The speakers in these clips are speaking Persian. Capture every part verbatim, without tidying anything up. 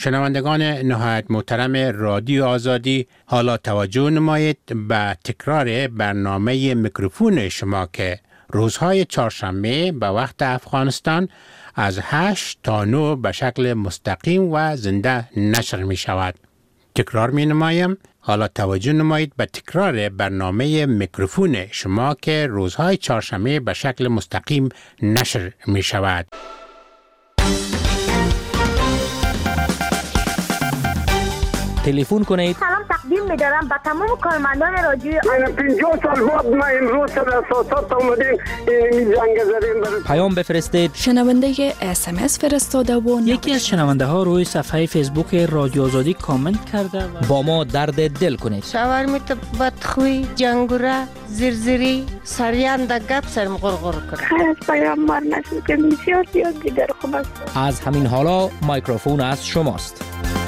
شنوندگان نهایت محترم رادیو آزادی، حالا توجه نمایید به تکرار برنامه میکروفون شما که روزهای چهارشنبه به وقت افغانستان از هشت تا نه به شکل مستقیم و زنده نشر می شود. تکرار می نمایم، حالا توجه نمایید به تکرار برنامه میکروفون شما که روزهای چهارشنبه به شکل مستقیم نشر می شود. تلفن کنید. سلام تقدیم می‌دارم به تمام کارمندان رادیو. من پنجاه سال بعد ما امروز سر اساسات اومدیم این جنگ زدیم. پیام بفرستید. شنونده اس ام اس فرستاده و یکی از شنونده ها روی صفحه فیسبوک رادیو آزادی کامنت کرده و با ما درد دل کنید. شاورمیت بدخوی، جنگوره، زرزری، سریان در گپ سرم غرغر کرد. خیلی از پیامبر نشد که بسیار زیاد دیگر خوب است. از همین حالا میکروفون از شماست.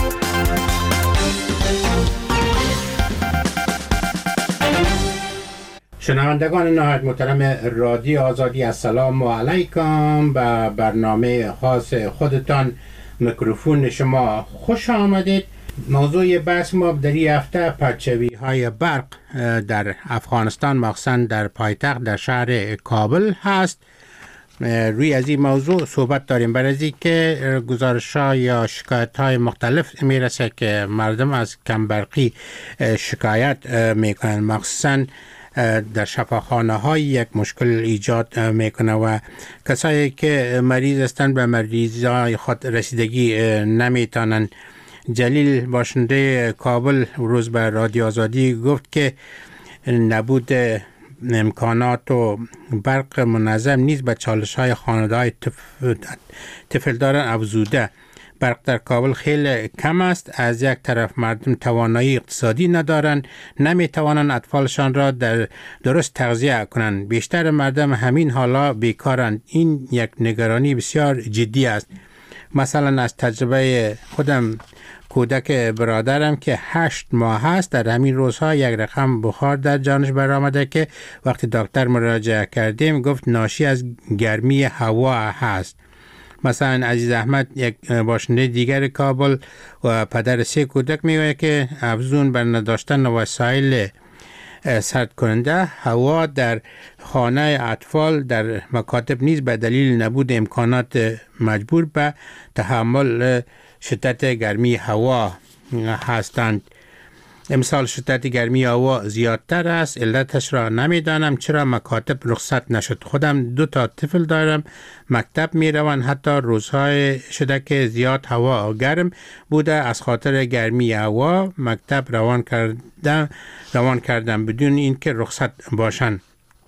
شنوندگان نهایت محترم رادیو آزادی، السلام علیکم. به برنامه خاص خودتان میکروفون شما خوش آمدید. موضوع بحث ما در این هفته پرچوی های برق در افغانستان، مخصوصا در پایتخت در شهر کابل هست. روی از این موضوع صحبت داریم برای از که گزارش ها یا شکایت های مختلف میرسه که مردم از کمبرقی شکایت میکنن، مخصوصا در شفاخانه های یک مشکل ایجاد میکنه و کسایی که مریض هستند به مریضای خود رسیدگی نمیتونن. جلیل باشنده کابل روز به رادیو آزادی گفت که نبود امکانات و برق منظم نیز به چالش های خانواده طفلداران افزوده. برق در کابل خیلی کم است. از یک طرف مردم توانایی اقتصادی ندارند، نمیتوانند اطفالشان را در درست تغذیه کنند. بیشتر مردم همین حالا بیکارند. این یک نگرانی بسیار جدی است. مثلا از تجربه خودم، کودک برادرم که هشت ماه است، در همین روزها یک رقم بخار در جانش برآمده که وقتی دکتر مراجعه کردیم گفت ناشی از گرمی هوا هست. مثلا عزیز احمد، یک باشنده دیگر کابل و پدر سه کودک، میگه که افزون بر نداشتن وسایل سرد کننده هوا در خانه اطفال در مکاتب نیز به دلیل نبود امکانات مجبور به تحمل شدت گرمی هوا هستند. امسال شدت گرمی هوا زیادتر است. علتش را نمیدانم چرا مکاتب رخصت نشد. خودم دو تا طفل دارم، مکتب میروند. حتی روزهای شده که زیاد هوا گرم بوده، از خاطر گرمی هوا مکتب روان کردم روان کردم بدون اینکه رخصت باشن.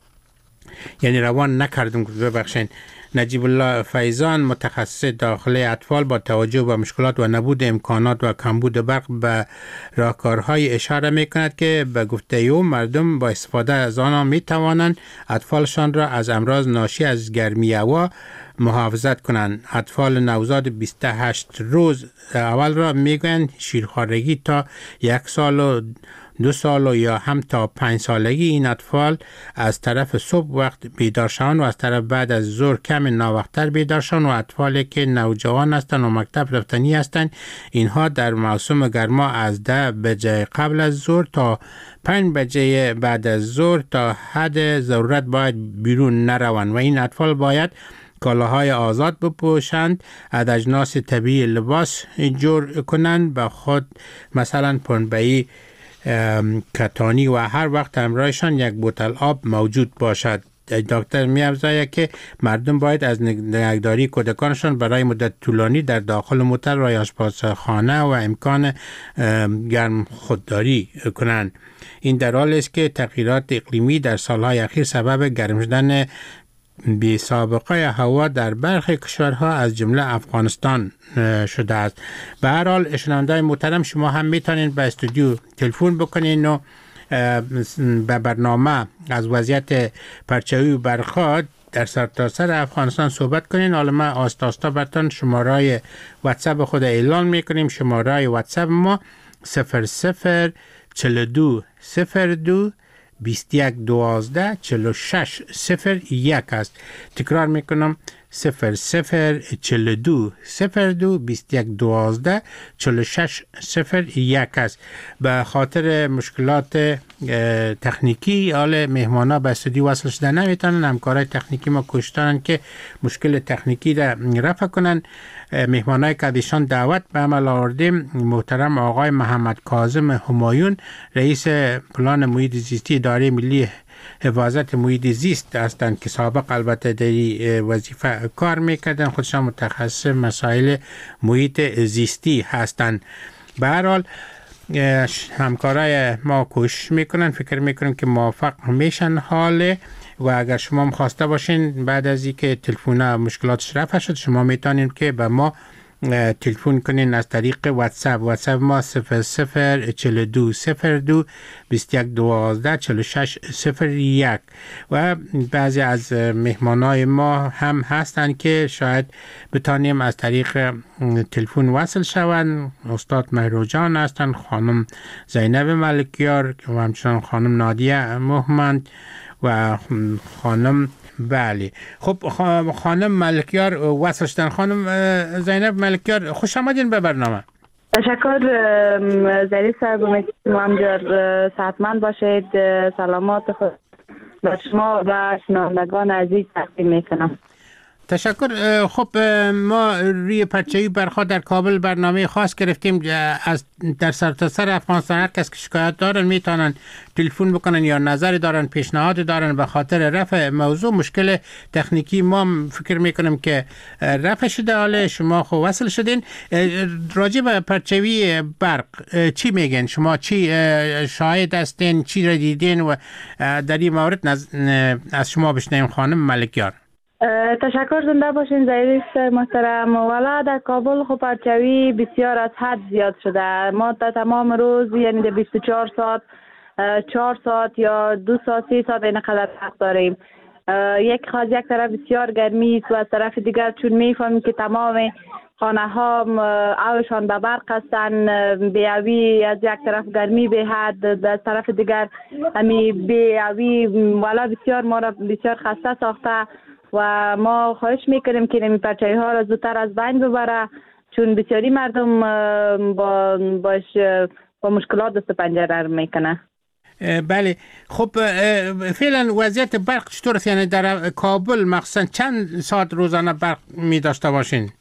یعنی روان نکردم، ببخشید. نجیب الله فیضان، متخصص داخلی اطفال، با توجه به مشکلات و نبود امکانات و کمبود برق به راهکارهای اشاره میکند که به گفته او مردم با استفاده از آنها میتوانند اطفالشان را از امراض ناشی از گرمی هوا محافظت کنند. اطفال نوزاد بیست و هشت روز اول را میگویند شیرخوارگی تا یک سال و دو سال و یا هم تا پنج سالگی این اطفال از طرف صبح وقت بیدار شوند و از طرف بعد از ظهر کم ناوقتر بیدار شوند و اطفالی که نوجوان هستند و مکتب رفتنی هستند اینها در موسم گرما از ده بجه قبل از ظهر تا پنج بجه بعد از ظهر تا حد ضرورت باید بیرون نروند و این اطفال باید کالاهای آزاد بپوشند، از اجناس طبیعی لباس جور کنند، به خود مثلا پنبه‌ای، کتانی و هر وقت همراهشان یک بوتل آب موجود باشد. دکتر می افزاید که مردم باید از نگهداری کودکانشان برای مدت طولانی در داخل موتر و آشپزخانه و امکان گرم خودداری کنند. این در حالی است که تغییرات اقلیمی در سالهای اخیر سبب گرم شدن بی سابقه هوا در برخی کشورها از جمله افغانستان شده است. به هر حال شنونده‌های محترم، شما هم میتونید به استودیو تلفن بکنین و به برنامه از وضعیت پرچوی برخواد در سرتاسر افغانستان صحبت کنین. حالا ما آستا آستا براتون شماره واتساپ خود اعلان میکنیم. شماره واتساپ ما صفر صفر چهل و دو صفر دو بیست و یک دوازده چهل و شش صفر یک است. تکرار میکنم صفر صفر چهل و دو صفر دو بیست و یک دوازده چهل و شش صفر یک است. به خاطر مشکلات تکنیکی حال مهمانا به استودیو وصل شده نمیتونن. همکارای تکنیکی ما کوشتن که مشکل تکنیکی را رفع کنن. مهمانای که دیشان دعوت به عمل آوردیم محترم آقای محمد کاظم همایون، رئیس پلان محیط زیستی اداره ملی حفاظت محیط زیست هستند که سابق البته در وظیفه کار میکردن، خودشان متخصص مسائل محیط زیستی هستند. به هر حال همکارای ما کوشش میکنن، فکر میکنن که موفق میشن حاله. و اگر شما هم خواسته باشین بعد از اینکه تلفن مشکلاتش رفع شد شما میتونین که به ما تلفن کنین از طریق واتساپ. واتساپ ما صفر صفر چهل و دو صفر دو بیست و یک دوازده چهل و شش صفر یک. و بعضی از مهمانای ما هم هستن که شاید بتانیم از طریق تلفن وصل شوند. استاد مهروجان هستن، خانم زینب ملکیار و همچنان خانم نادیه محمد و خانم بله. خب خانم ملکیار وصل شدن. خانم زینب ملکیار خوش آمدین به برنامه. تشکر زریف صاحب، امیدوارم صحتمند باشید. سلامات خود به شما و شنوندگان عزیز تقدیم میکنم. تشکر. خب ما روی پرچه‌ای برخا در کابل برنامه خاص گرفتیم از در سرتاسر افغانستان. هر کس که شکایت دارن میتونن تلفن بکنن یا نظر دارن، پیشنهاد دارن به خاطر رفع موضوع. مشکل تکنیکی ما فکر میکنم که رفع شده. حالا شما خو وصل شدین. راجع به پرچه‌ای برق چی میگن شما؟ چی شاهد هستین؟ چی را دیدین؟ و در این مورد از شما بشنویم خانم ملکیار. تشکر، زنده باشین ظریف محترم. والا در کابل خب پرچوی بسیار از حد زیاد شده. ما تا تمام روز یعنی در بیست و چهار ساعت چهار ساعت یا دو ساعت سه ساعت اینقدر حق داریم. یک خاص یک طرف بسیار گرمی است و از طرف دیگر چون میفهمیم که تمام خانه ها اوشان به برق هستن، بیاوی از یک طرف گرمی به حد، از طرف دیگر همی بیاوی والا بسیار ما را بسیار خسته ساخته و ما خواهش میکنیم که نمی پرچه‌ای ها را زودتر از بین ببره، چون بسیاری مردم با باش با مشکلات دست پنجره میکنه. بله. خب فعلا وضعیت برق چطور است؟ یعنی در کابل مخصوصا چند ساعت روزانه برق می داشته باشین؟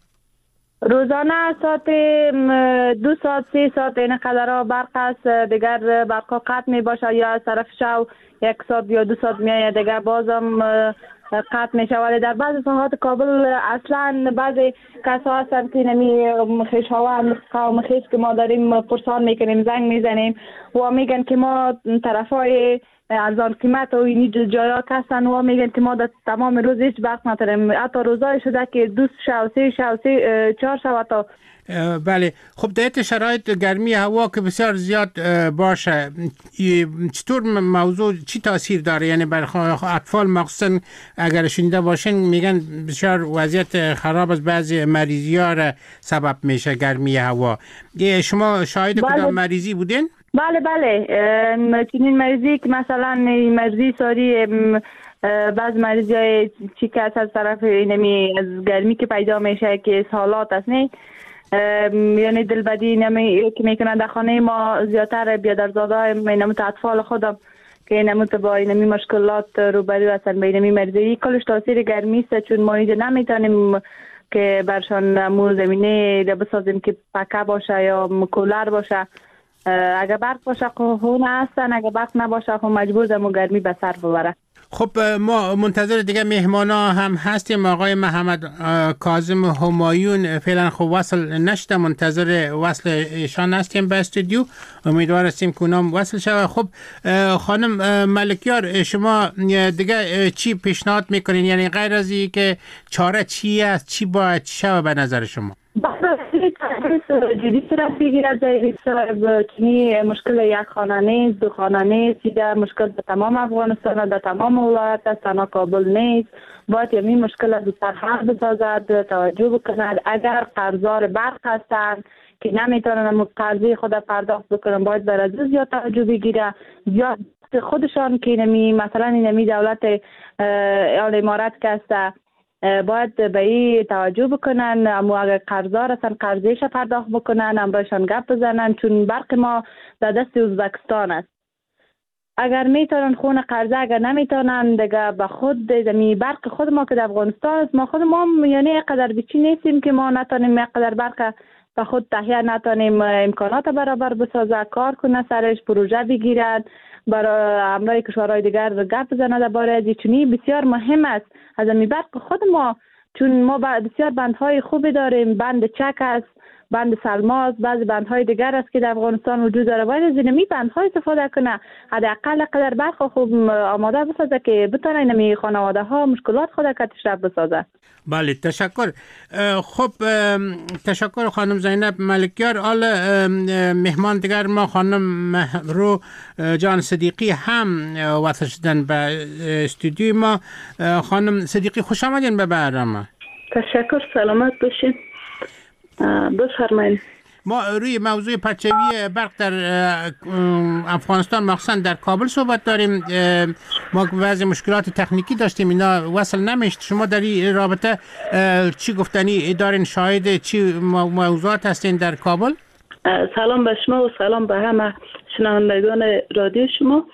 روزانه ساعت دو ساعت سه ساعت این قدر برق است. دیگر برق قطع می باشه یا از طرف شو یک ساعت یا دو ساعت میایه، دیگر بازم قطع میشه. ولی در بعض ساعات کابل اصلا بعضی کسا هستن که نمی خیش ها هم قوم خیش که ما داریم پرسان میکنیم، زنگ میزنیم و میگن که ما طرف های ارزان قیمت و اینی جایا هستن و میگن که ما در تمام روز هیچ برق نداریم. حتی روزای شده که دو شو سه شو سه چهار شو حتی. بله. خب در شرایط گرمی هوا که بسیار زیاد باشه چطور موضوع چی تاثیر داره؟ یعنی بر اطفال مخصوصا اگر شنیده باشین میگن بسیار وضعیت خراب از بعضی مریضی ها را سبب میشه گرمی هوا. شما شاهد بله. کدام مریضی بودین؟ بله بله چنین مریضی که مثلا مریضی ساری بعض مریضی های چی که از طرف اینمی از گرمی که پیدا میشه که حالات است نه، یعنی دلبدی نمی که میکنن در خانه ما زیادتر بیادرزاده های نموت اطفال خودم که نموت با اینمی مشکلات روبرو هستن به اینمی مریضی. کلش تاثیر گرمی است چون ما اینجا نمیتونیم که برشان مو زمینه بسازیم که پکه باشه یا کولر باشه. اگر برق باشه خونه هستن، اگر برق نباشه خب مجبور دمو گرمی به سر ببره. خب ما منتظر دیگه مهمانا هم هستیم. آقای محمد کاظم همایون فعلا خب وصل نشده، منتظر وصل ایشان هستیم به استودیو. امیدوار هستیم که اونام وصل شود. خب خانم ملکیار شما دیگه چی پیشنهاد میکنین؟ یعنی غیر از این که چاره چی است، چی باید شود به نظر شما؟ جدی صورت بگیرد چنی مشکل یک خانه نیست، دو خانه نیست، دیگر مشکل به تمام افغانستان در تمام ولایت است، تنها کابل نیست. باید یمی مشکل از زودتر حل بسازد، توجه بکند. اگر قرضدار برق هستند که نمیتونن قرضی خود پرداخت بکنن باید بر از زیاد توجه بگیره. زیاد خودشان که نمی مثلا نمی دولت آل امارات که است باید به این توجه بکنن. اما اگر قرضدار هستن قرضیش پرداخت بکنن، همراهشان گپ بزنن، چون برق ما در دست ازبکستان است. اگر میتونن خون قرضه، اگر نمیتونن دیگه به خود زمین برق خود ما که در افغانستان است، ما خود ما یعنی اینقدر بیچی نیستیم که ما نتونیم اینقدر برق به خود تهیه نتونیم امکانات برابر بسازه، کار کنه سرش، پروژه بگیرن، برای همراه کشورهای دیگر گپ بزنه درباره از چونی بسیار مهم است از می برق خود ما، چون ما بسیار بندهای خوبی داریم، بند چک است، بند سلماز، بعضی بندهای دیگر است که در افغانستان وجود داره. باید از اینمی بندهای استفاده کنه، حداقل قدر برق خوب آماده بسازه که بتونه اینمی خانواده ها مشکلات خود کتش را بسازه. بله تشکر. خب تشکر خانم زینب ملکیار. حال مهمان دیگر ما خانم مهرو جان صدیقی هم وصل شدن به استودیوی ما. خانم صدیقی خوش آمدین به برنامه. تشکر، سلامت باشین. بفرمایید. ما روی موضوع پرچوی برق در افغانستان مخصوصا در کابل صحبت داریم. ما بعضی مشکلات تکنیکی داشتیم، اینا وصل نمیشد. شما در این رابطه چی گفتنی دارین؟ شاهد چی موضوعات هستین در کابل؟ سلام به شما و سلام به همه شنوندگان رادیو شما.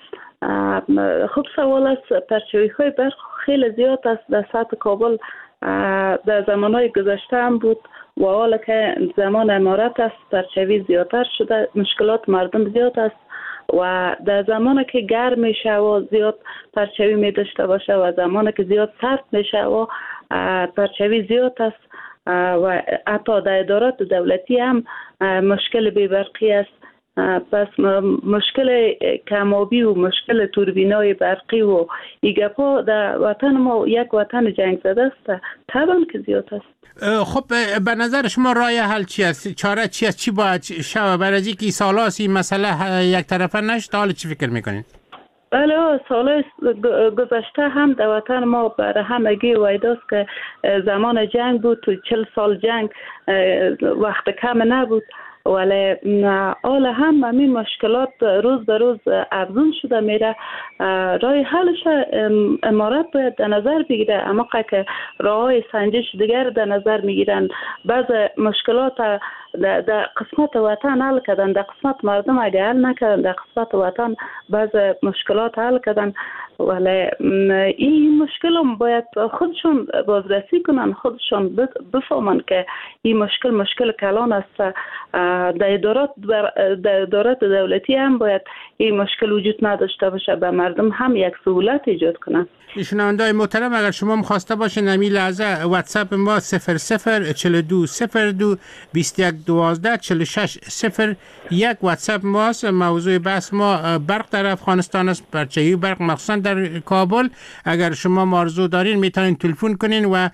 خب سوال است، پرچوی های برق خیلی زیاد است در سطح کابل. در زمانهای گذشته هم بود و حالا که زمان امارت است پرچوی زیادتر شده، مشکلات مردم زیاد است و در زمانی که گرم میشه و زیاد پرچوی می داشته باشه و زمانی که زیاد سرد میشه و پرچوی زیاد است و حتی در ادارات دولتی هم مشکل بی‌برقی است. پس مشکل کمابی و مشکل توربینای برقی و ایگپا در وطن ما یک وطن جنگ زده است، طبعا که زیاد است. خب به نظر شما راه حل چی است؟ چاره چی است؟ چی باید شود برای اینکه سالاست این مسئله یک طرفه نشد؟ حالا چی فکر میکنین؟ بله، سال گذشته هم در وطن ما برای همگی ویداست که زمان جنگ بود، تو چل سال جنگ وقت کم نبود، ولی حالا هم همین مشکلات روز به روز افزون شده میره. راه حلش امارات باید در نظر بگیره، اما که راههای سنجش دیگر در نظر میگیرن. بعض مشکلات در قسمت وطن حل کردن، در قسمت مردم اگه حل نکردن، در قسمت وطن بعض مشکلات حل کردن، ولی این مشکل هم باید خودشون بازرسی کنن، خودشون بفهمن که این مشکل مشکل کلان است. در ادارات در ادارات دولتی هم باید این مشکل وجود نداشته باشه، به مردم هم یک سهولت ایجاد کنن. شنونده‌های محترم، اگر شما مخواسته باشین همین لحظه واتساپ ما صفر صفر چهل و دو صفر دو بیست و یک دوازده چهل و شش صفر یک واتساپ ماست. موضوع بحث ما برق در افغانستان است، پرچوی برق مخصوصا در کابل. اگر شما آرزو دارین میتونین تلفن کنین و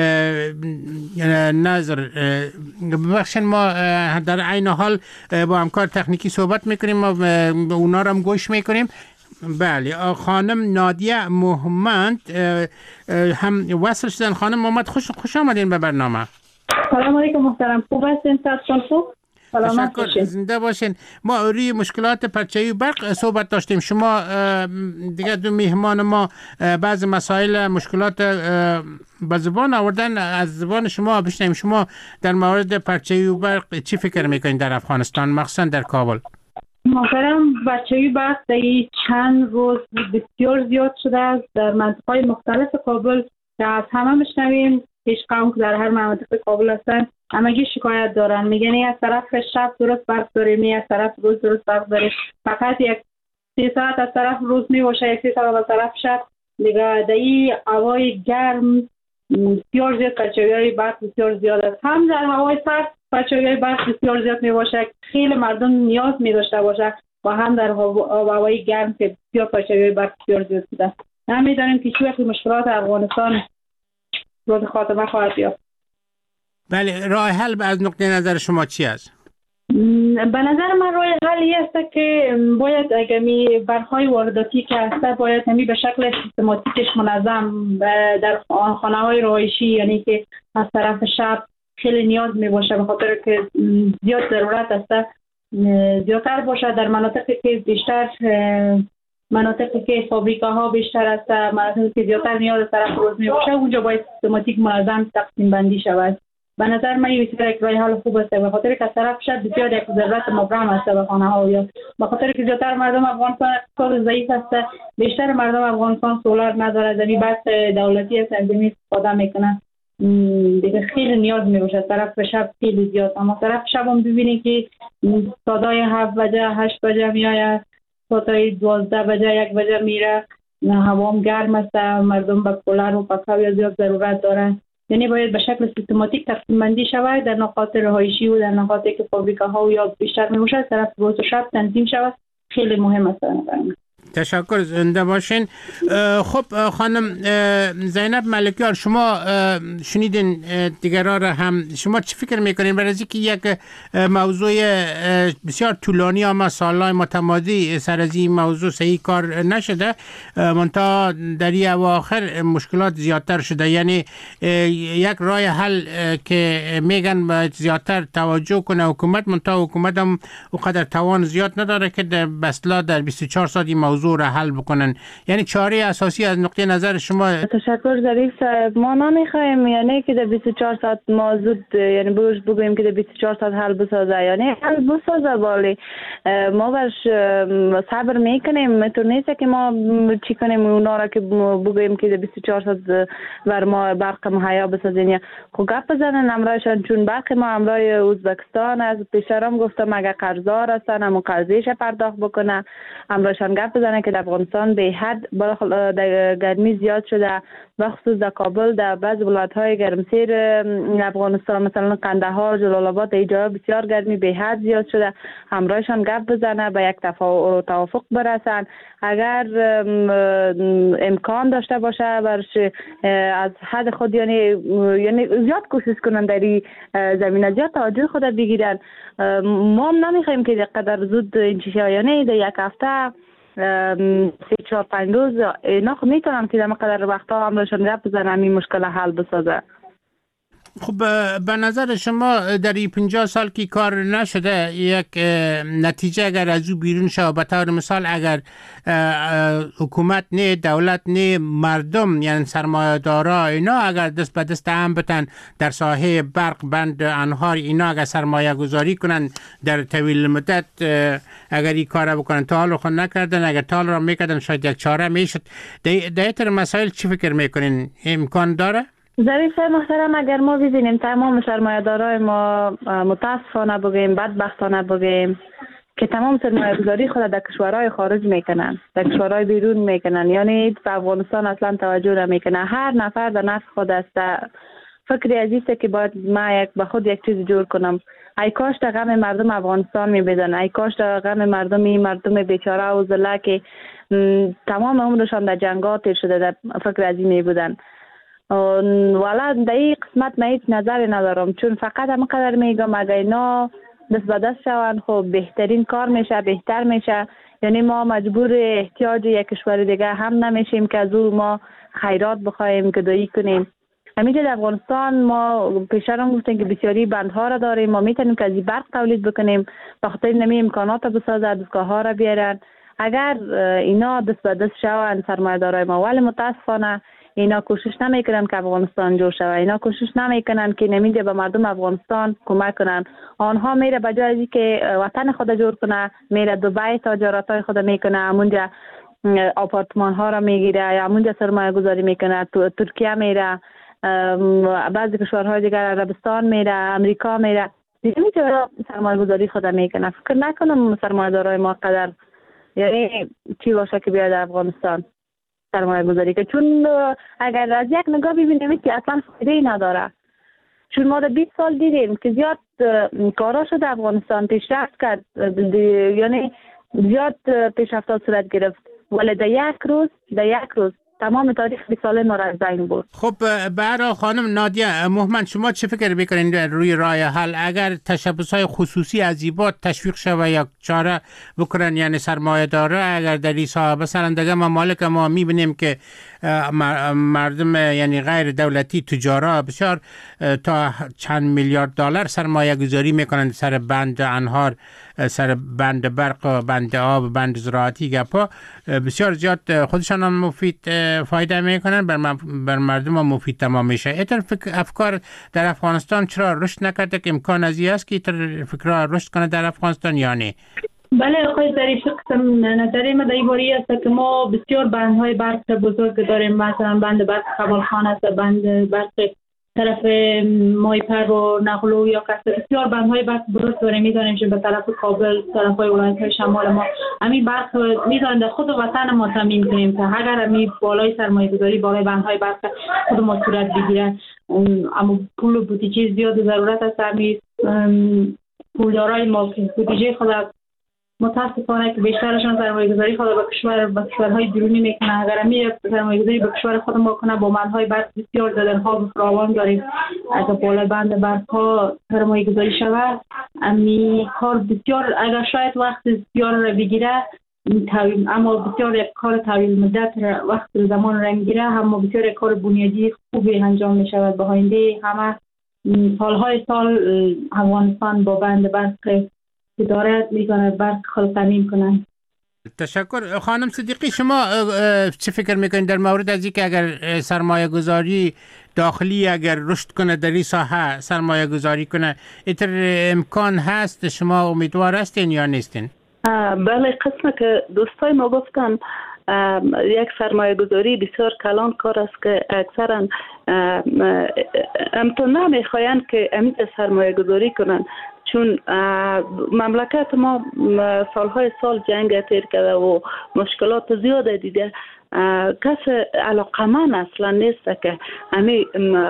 نظر ببخشید ما در عین حال با همکار تکنیکی صحبت میکنیم و اونا رو هم گوش میکنیم. بله، خانم نادیه محمد هم وصل شدن. خانم محمد خوش خوش آمدین به برنامه. سلام علیکم محترم، خوب هستین؟ صحتتون خوب؟ سلامت باشین. زنده باشین. ما روی مشکلات پرچوی برق صحبت داشتیم. شما دیگه دو مهمان ما بعض مسائل مشکلات به زبان آوردن، از زبان شما بشنویم. شما در مورد پرچوی برق چی فکر میکنین در افغانستان مخصوصا در کابل؟ محترم، پرچوی برق در چند روز بسیار زیاد شده است در منطقه‌های مختلف کابل که از همه میشنویم. هیچ قوم که در هر منطقه کابل هستن همگی شکایت دارن، میگن از طرف شب درست برق داریم، از طرف روز درست برق داریم، فقط یک سی ساعت از طرف روز میباشه، یک سی ساعت از طرف شب. دیگه در این هوای گرم بسیار زیاد پرچوی های برق بسیار زیاد است. هم در هوای سرد پرچوی های برق بسیار زیاد میباشه، خیلی مردم نیاز میداشته باشه، و هم در هوای گرم که بسیار پرچوی های برق بسیار زیاد شده. هم میدانیم که چی وقتی مشکلات افغانستان روز خاتمه خواهد یافت. بله، راه حل از نقطه نظر شما چی است؟ به نظر من راه حلی است که باید اگمی برق‌های وارداتی که هست باید همی به شکل سیستماتیکش منظم در خانه‌های رهایشی، یعنی که از طرف شب خیلی نیاز می باشه به خاطر که زیاد ضرورت است زیادتر باشه در مناطقی که بیشتر مناطقی که فابریکاها بیشتر است، مناطقی که زیادتر نیاز طرف روز می باشه، اونجا باید سیستماتیک منظم تقسیم بندی شود. به نظر من این بسیار یک راه حل خوب است، به خاطر که طرف شد بسیار یک ضرورت مبرم است به خانه ها، یا به خاطر که زیادتر مردم افغانستان اقتصاد ضعیف است، بیشتر مردم افغانستان سولار نداره، زمین بس دولتی است زمین استفاده میکنه، دیگه خیلی نیاز می باشه طرف شب خیلی زیاد. اما طرف شب هم ببینید که صدای هفت بجه هشت بجه میآید، صدای دوازده بجه یک بجه میره، هوا هم گرم است، مردم به کولر و پکه زیاد ضرورت دارن. یعنی باید به شکل سیستماتیک تقسیم بندی شود در نقاط رهایشی و در نقاطی که فابریکاها یا بیشتر می باشد طرف روز و شب تنظیم شود، خیلی مهم است. تشکر، زنده باشین. خب خانم زینب ملکیار، شما شنیدین دیگرها را هم، شما چی فکر میکنین برای اینکه یک موضوع بسیار طولانی اما سالهای متمادی سر از این موضوع صحیح کار نشده، منتها در این اواخر مشکلات زیادتر شده، یعنی یک راه حل که میگن باید زیادتر توجه کنه حکومت، منتها حکومت هم اونقدر توان زیاد نداره که در بسلا در بیست و چهار ساعت این موضوع را حل بکنن. یعنی چاره اساسی از نقطه نظر شما؟ تشکر ظریف صاحب. ما نمیخوایم یعنی که در بیست و چهار ساعت موجود، یعنی بروش بگوییم که در بیست و چهار ساعت حل بسازه، یعنی حل بسازه، ولی ما برش صبر میکنیم. متو نیست که ما چی کنیم اونا را که بگوییم که در بیست و چهار ساعت بر ما برق مهیا بسازین یا خب گپ بزنن امرایشان، چون برق ما امرای ازبکستان از پیشرام گفتم اگر قرضدار هستن همون قرضیش پرداخت بکنه، امرایشان گپ بزنه که در افغانستان به حد در گرمی زیاد شده، و خصوص در کابل، در بعض ولایت‌های گرمسیر افغانستان مثلا قندهار، جلال آباد، اینجا بسیار گرمی به حد زیاد شده، همراهشان گپ بزنه به یک توافق برسن. اگر امکان داشته باشه برش از حد خود یعنی یعنی زیاد کوشش کنن در این زمینه، زیاد توجه خود بگیرن. ما هم نمیخوایم که قدر زود این چیزا، یعنی در یک هفته سه چهار پنج روز اینا خب میتونم که در مقدر وقتا همراهشان گپ بزنم این مشکل حل بسازه. خب به نظر شما در این پنجاه سال که کار نشده یک نتیجه اگر از او بیرون شود، به طور مثال اگر حکومت نه، دولت نه، مردم یعنی سرمایه‌دارا اینا اگر دست به دست هم بتن در ساحه برق بند انهار اینا اگر سرمایه گذاری کنن در طویل مدت، اگر این کار بکنن، تا حالا خود نکردن، اگر تا حالا را میکردن شاید یک چاره میشد. در این مسائل چی فکر میکنین؟ امکان داره؟ ظریف محترم، اگر ما ببینیم تمام سرمایه‌دارای ما متاسفانه بگیم بدبختانه بگیم که تمام سرمایه‌گذاری خود در کشورهای خارج میکنن، در کشورهای بیرون میکنن، یعنی به افغانستان اصلا توجه نمیکنن. هر نفر در نفس خود است. فکری عزیزه که باید ما یک به خود یک چیز جور کنم. ای کاش در غم مردم افغانستان میبدن، ای کاش در غم مردم این مردم بیچاره و ذله که تمام عمرشان در جنگات تیر شده در فکر عزیز میبودن. والا در این قسمت من هیچ نظری ندارم، چون فقط هم قدر میگم اگر اینا دست به دست شوند خب بهترین کار میشه، بهتر میشه. یعنی ما مجبور احتیاج یک کشور دیگه هم نمیشیم که از او ما خیرات بخوایم گدایی کنیم. همینجا در افغانستان ما پیشران گفتیم که بسیاری بندها را داریم، ما میتونیم که از این برق تولید بکنیم، بخاطر نمی امکانات بسازه، دستگاه ها را بیارن. اگر اینا دست به دست شوند سرمایه‌دارای ما، ولی متاسفانه اینا کوشش نمیکنن که افغانستان جور شود، اینا کوشش نمیکنن که نمیده به مردم افغانستان کمک کنن. آنها میره به جای از اینکه وطن خود جور کنه میره دبی تجارتای خود میکنه، همونجا آپارتمان ها را میگیره یا همونجا سرمایه گذاری میکنه، ترکیه میره، بعضی کشورهای دیگر عربستان میره، امریکا میره، دیگه میتونه سرمایه گذاری خود میکنه. فکر نکنم سرمایه دارای ما قدر یعنی چی باشه که بیاد افغانستان سرمایه گذاری که، چون اگر از یک نگاه ببینیم که اصلا فایده نداره. چون ما در بیست سال دیدیم که زیاد کارا شده افغانستان پیشرفت کرد، یعنی زیاد پیشرفتات صورت گرفت، ولی در یک روز در یک روز تمام تاریخ بیست ساله ما را از بین برد. خب برای خانم نادیه مومند، شما چه فکر میکنین روی راه حل اگر تشبس‌های خصوصی از ایباد تشویق شود یا چاره بکنن، یعنی سرمایه داره اگر در این صاحب مثلا دیگه ممالک ما میبینیم که مردم یعنی غیر دولتی تجارا بسیار تا چند میلیارد دلار سرمایه گذاری میکنن سر بند انهار سر بند برق و بند آب و بند زراعتی گپا بسیار زیاد خودشان هم مفید فایده میکنن، بر, بر مردم هم مفید تمام میشه. ایتر فکر افکار در افغانستان چرا رشد نکرده که امکان ازی است که ایتر فکرها رشد کنه در افغانستان یا نه؟ بله آقای ظریف، قسم نظری ما در این باره است که ما بسیار بندهای برق بزرگ داریم. مثلا بند برق قبالخان است، بند برق طرف مایپر و نقلو یا قصر، بسیار بندهای برق بزرگ داریم. میدانیم که به طرف کابل، طرف های ولایت‌های شمال ما همین برق میدانیم در خود وطن ما تامین کنیم که اگر همین بالای سرمایه‌گذاری بالای بندهای برق خود ما صورت بگیره، اما پول و بودجه زیاد ضرورت است. همین پولدارای ما که بودجه خود متاسفانه که بیشترشان سرمایه‌گذاری خود به کشور به کشورهای بیرونی میکنه. اگر می سرمایه‌گذاری به کشور خود ما کنه با بندهای برق بسیار دادن‌ها فراوان داریم. اگر بالای بند برق‌ها سرمایه‌گذاری شود، امی کار بسیار اگر شاید وقت بسیار را بگیره، اما بسیار یک کار طویل مدت وقت زمان را میگیره، اما بسیار یک کار بنیادی خوبی انجام میشود. به آینده همه سالهای سال افغانستان با بند برق اداره میکنه برق خود تامین کنن. تشکر. خانم صدیقی، شما چه فکر میکنید در مورد از اینکه اگر سرمایه گذاری داخلی اگر رشد کنه در این ساحه سرمایه گذاری کنه، ایتر امکان هست؟ شما امیدوار هستین یا نیستین؟ بله، قسمه که دوستای ما گفتن یک سرمایه گذاری بسیار کلان کار است که اکثرا امتنا میخواین که امیت سرمایه گذاری کنن، چون مملکت ما سالهای سال جنگ تیر کرده و مشکلات زیاد دیده. کس علاقمند اصلا نیست که همین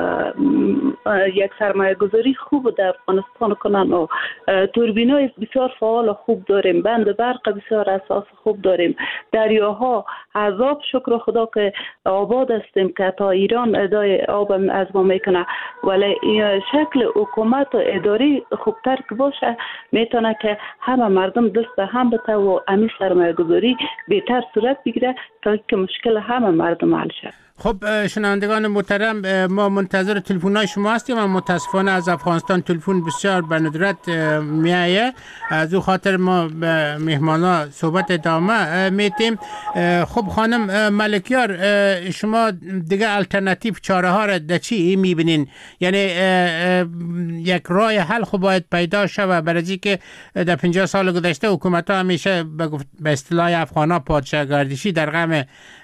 یک سرمایه گذاری خوب در افغانستان کنن و توربینای بسیار فعال و خوب داریم، بند برق بسیار اساس خوب داریم، دریاها عذاب شکر خدا که آباد هستیم که تا ایران ادای آب از ما میکنه، ولی شکل حکومت و اداری خوبتر که باشه میتونه که همه مردم دست هم بته و همین سرمایه گذاری بهتر صورت بگیره تا که مشکل همه مردم حل شد. خب شنوندگان محترم، ما منتظر تلفن‌های شما هستیم و متاسفانه از افغانستان تلفن بسیار به ندرت میایه، از او خاطر ما به مهمانا صحبت ادامه میتیم. خب خانم ملکیار، شما دیگه الټرناتیو چاره ها را در چی میبینین؟ یعنی یک راه حل خب باید پیدا شود برای اینکه در پنجاه سال گذشته حکومت ها همیشه به اصطلاح افغان ها پادشاهگردشی در غم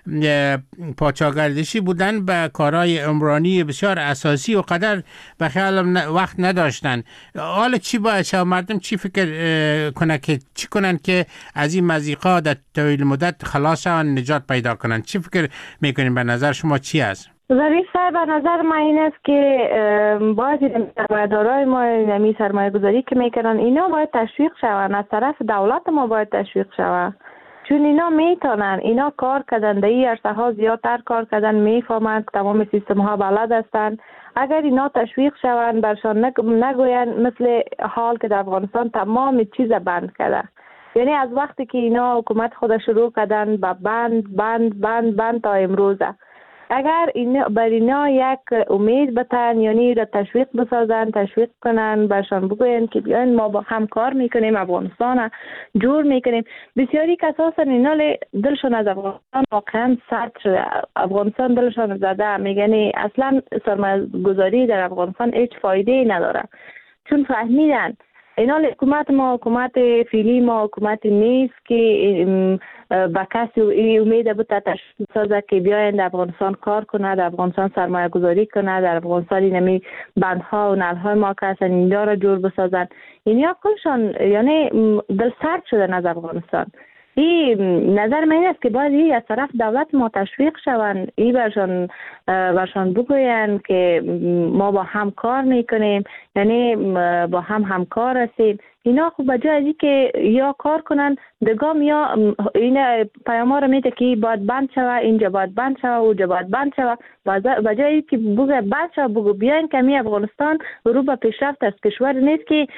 پادشاهگردشی بودن، به کارهای عمرانی بسیار اساسی و قدر به خیال وقت نداشتن. حالا چی باید شد؟ مردم چی فکر کنه که چی کنن که از این مضیقا در طویل مدت خلاص شون، نجات پیدا کنن؟ چی فکر میکنین؟ به نظر شما چی است؟ ظریف صاحب، به نظر من این است که باید سرمایه‌دارای ما نمی سرمایه گذاری که میکنن اینا باید تشویق شون، از طرف دولت ما باید تشویق شون، چون اینا میتونن، اینا کار کردن در این عرصه ها زیادتر کار کردن، میفهمند تمام سیستم ها بلد هستند. اگر اینا تشویق شوند برشان نگوین مثل حال که در افغانستان تمام چیز بند کرده، یعنی از وقتی که اینا حکومت خود شروع کردن با بند بند بند بند تا امروزه، اگر اینا بر اینا یک امید بتن، یعنی را تشویق بسازن، تشویق کنن، برشان بگوین که بیاین ما با هم کار میکنیم، افغانستان جور میکنیم. بسیاری کسا هستن اینا دلشون از افغانستان واقعا سرد شده، افغانستان دلشون زده، میگن اصلا سرمایه گذاری در افغانستان هیچ فایده ای نداره، چون فهمیدن اینا حکومت ما حکومت فعلی ما حکومت نیست که با کسی این امید بوده تشکیل سازه که بیاین در افغانستان کار کنه، در افغانستان سرمایه گذاری کنه، در افغانستان اینمی بندها و نلهای ما که هستن اینجا را جور بسازن. اینیا کلشان یعنی دل سرد شدن از افغانستان. این نظر من این است که باید این از طرف دولت ما تشویق شوند، این برشان برشان بگوین که ما با هم کار میکنیم، یعنی با هم همکار هستیم. اینا خب بجای از این که یا کار کنن دگام یا این پیاما رو میده که باید بند شوه، اینجا باید بند شوه، اونجا باید بند شوه، بجای که بگو بند شوه بگو بیاین که می افغانستان رو به پیشرفت است، کشور نیست که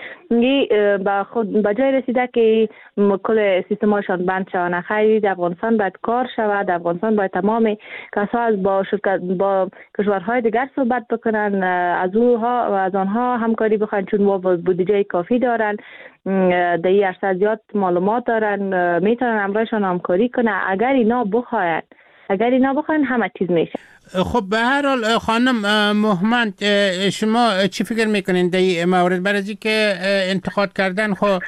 با خود بجای رسیده که کل سیستماشان بند شوه. نه خیلی در افغانستان باید کار شوه، در افغانستان باید تمام کسا از با شرکت با کشورهای دیگر صحبت بکنن، از اونها و از آنها همکاری بخوان، چون با بودجه کافی دارن. در این عرصه زیاد معلومات دارن، میتونن همراهشان همکاری کنه. اگر اینا بخواین اگر اینا بخواین همه چیز میشه. خب به هر حال خانم مهمند، شما چی فکر میکنین در این مورد؟ برای که انتقاد کردن خب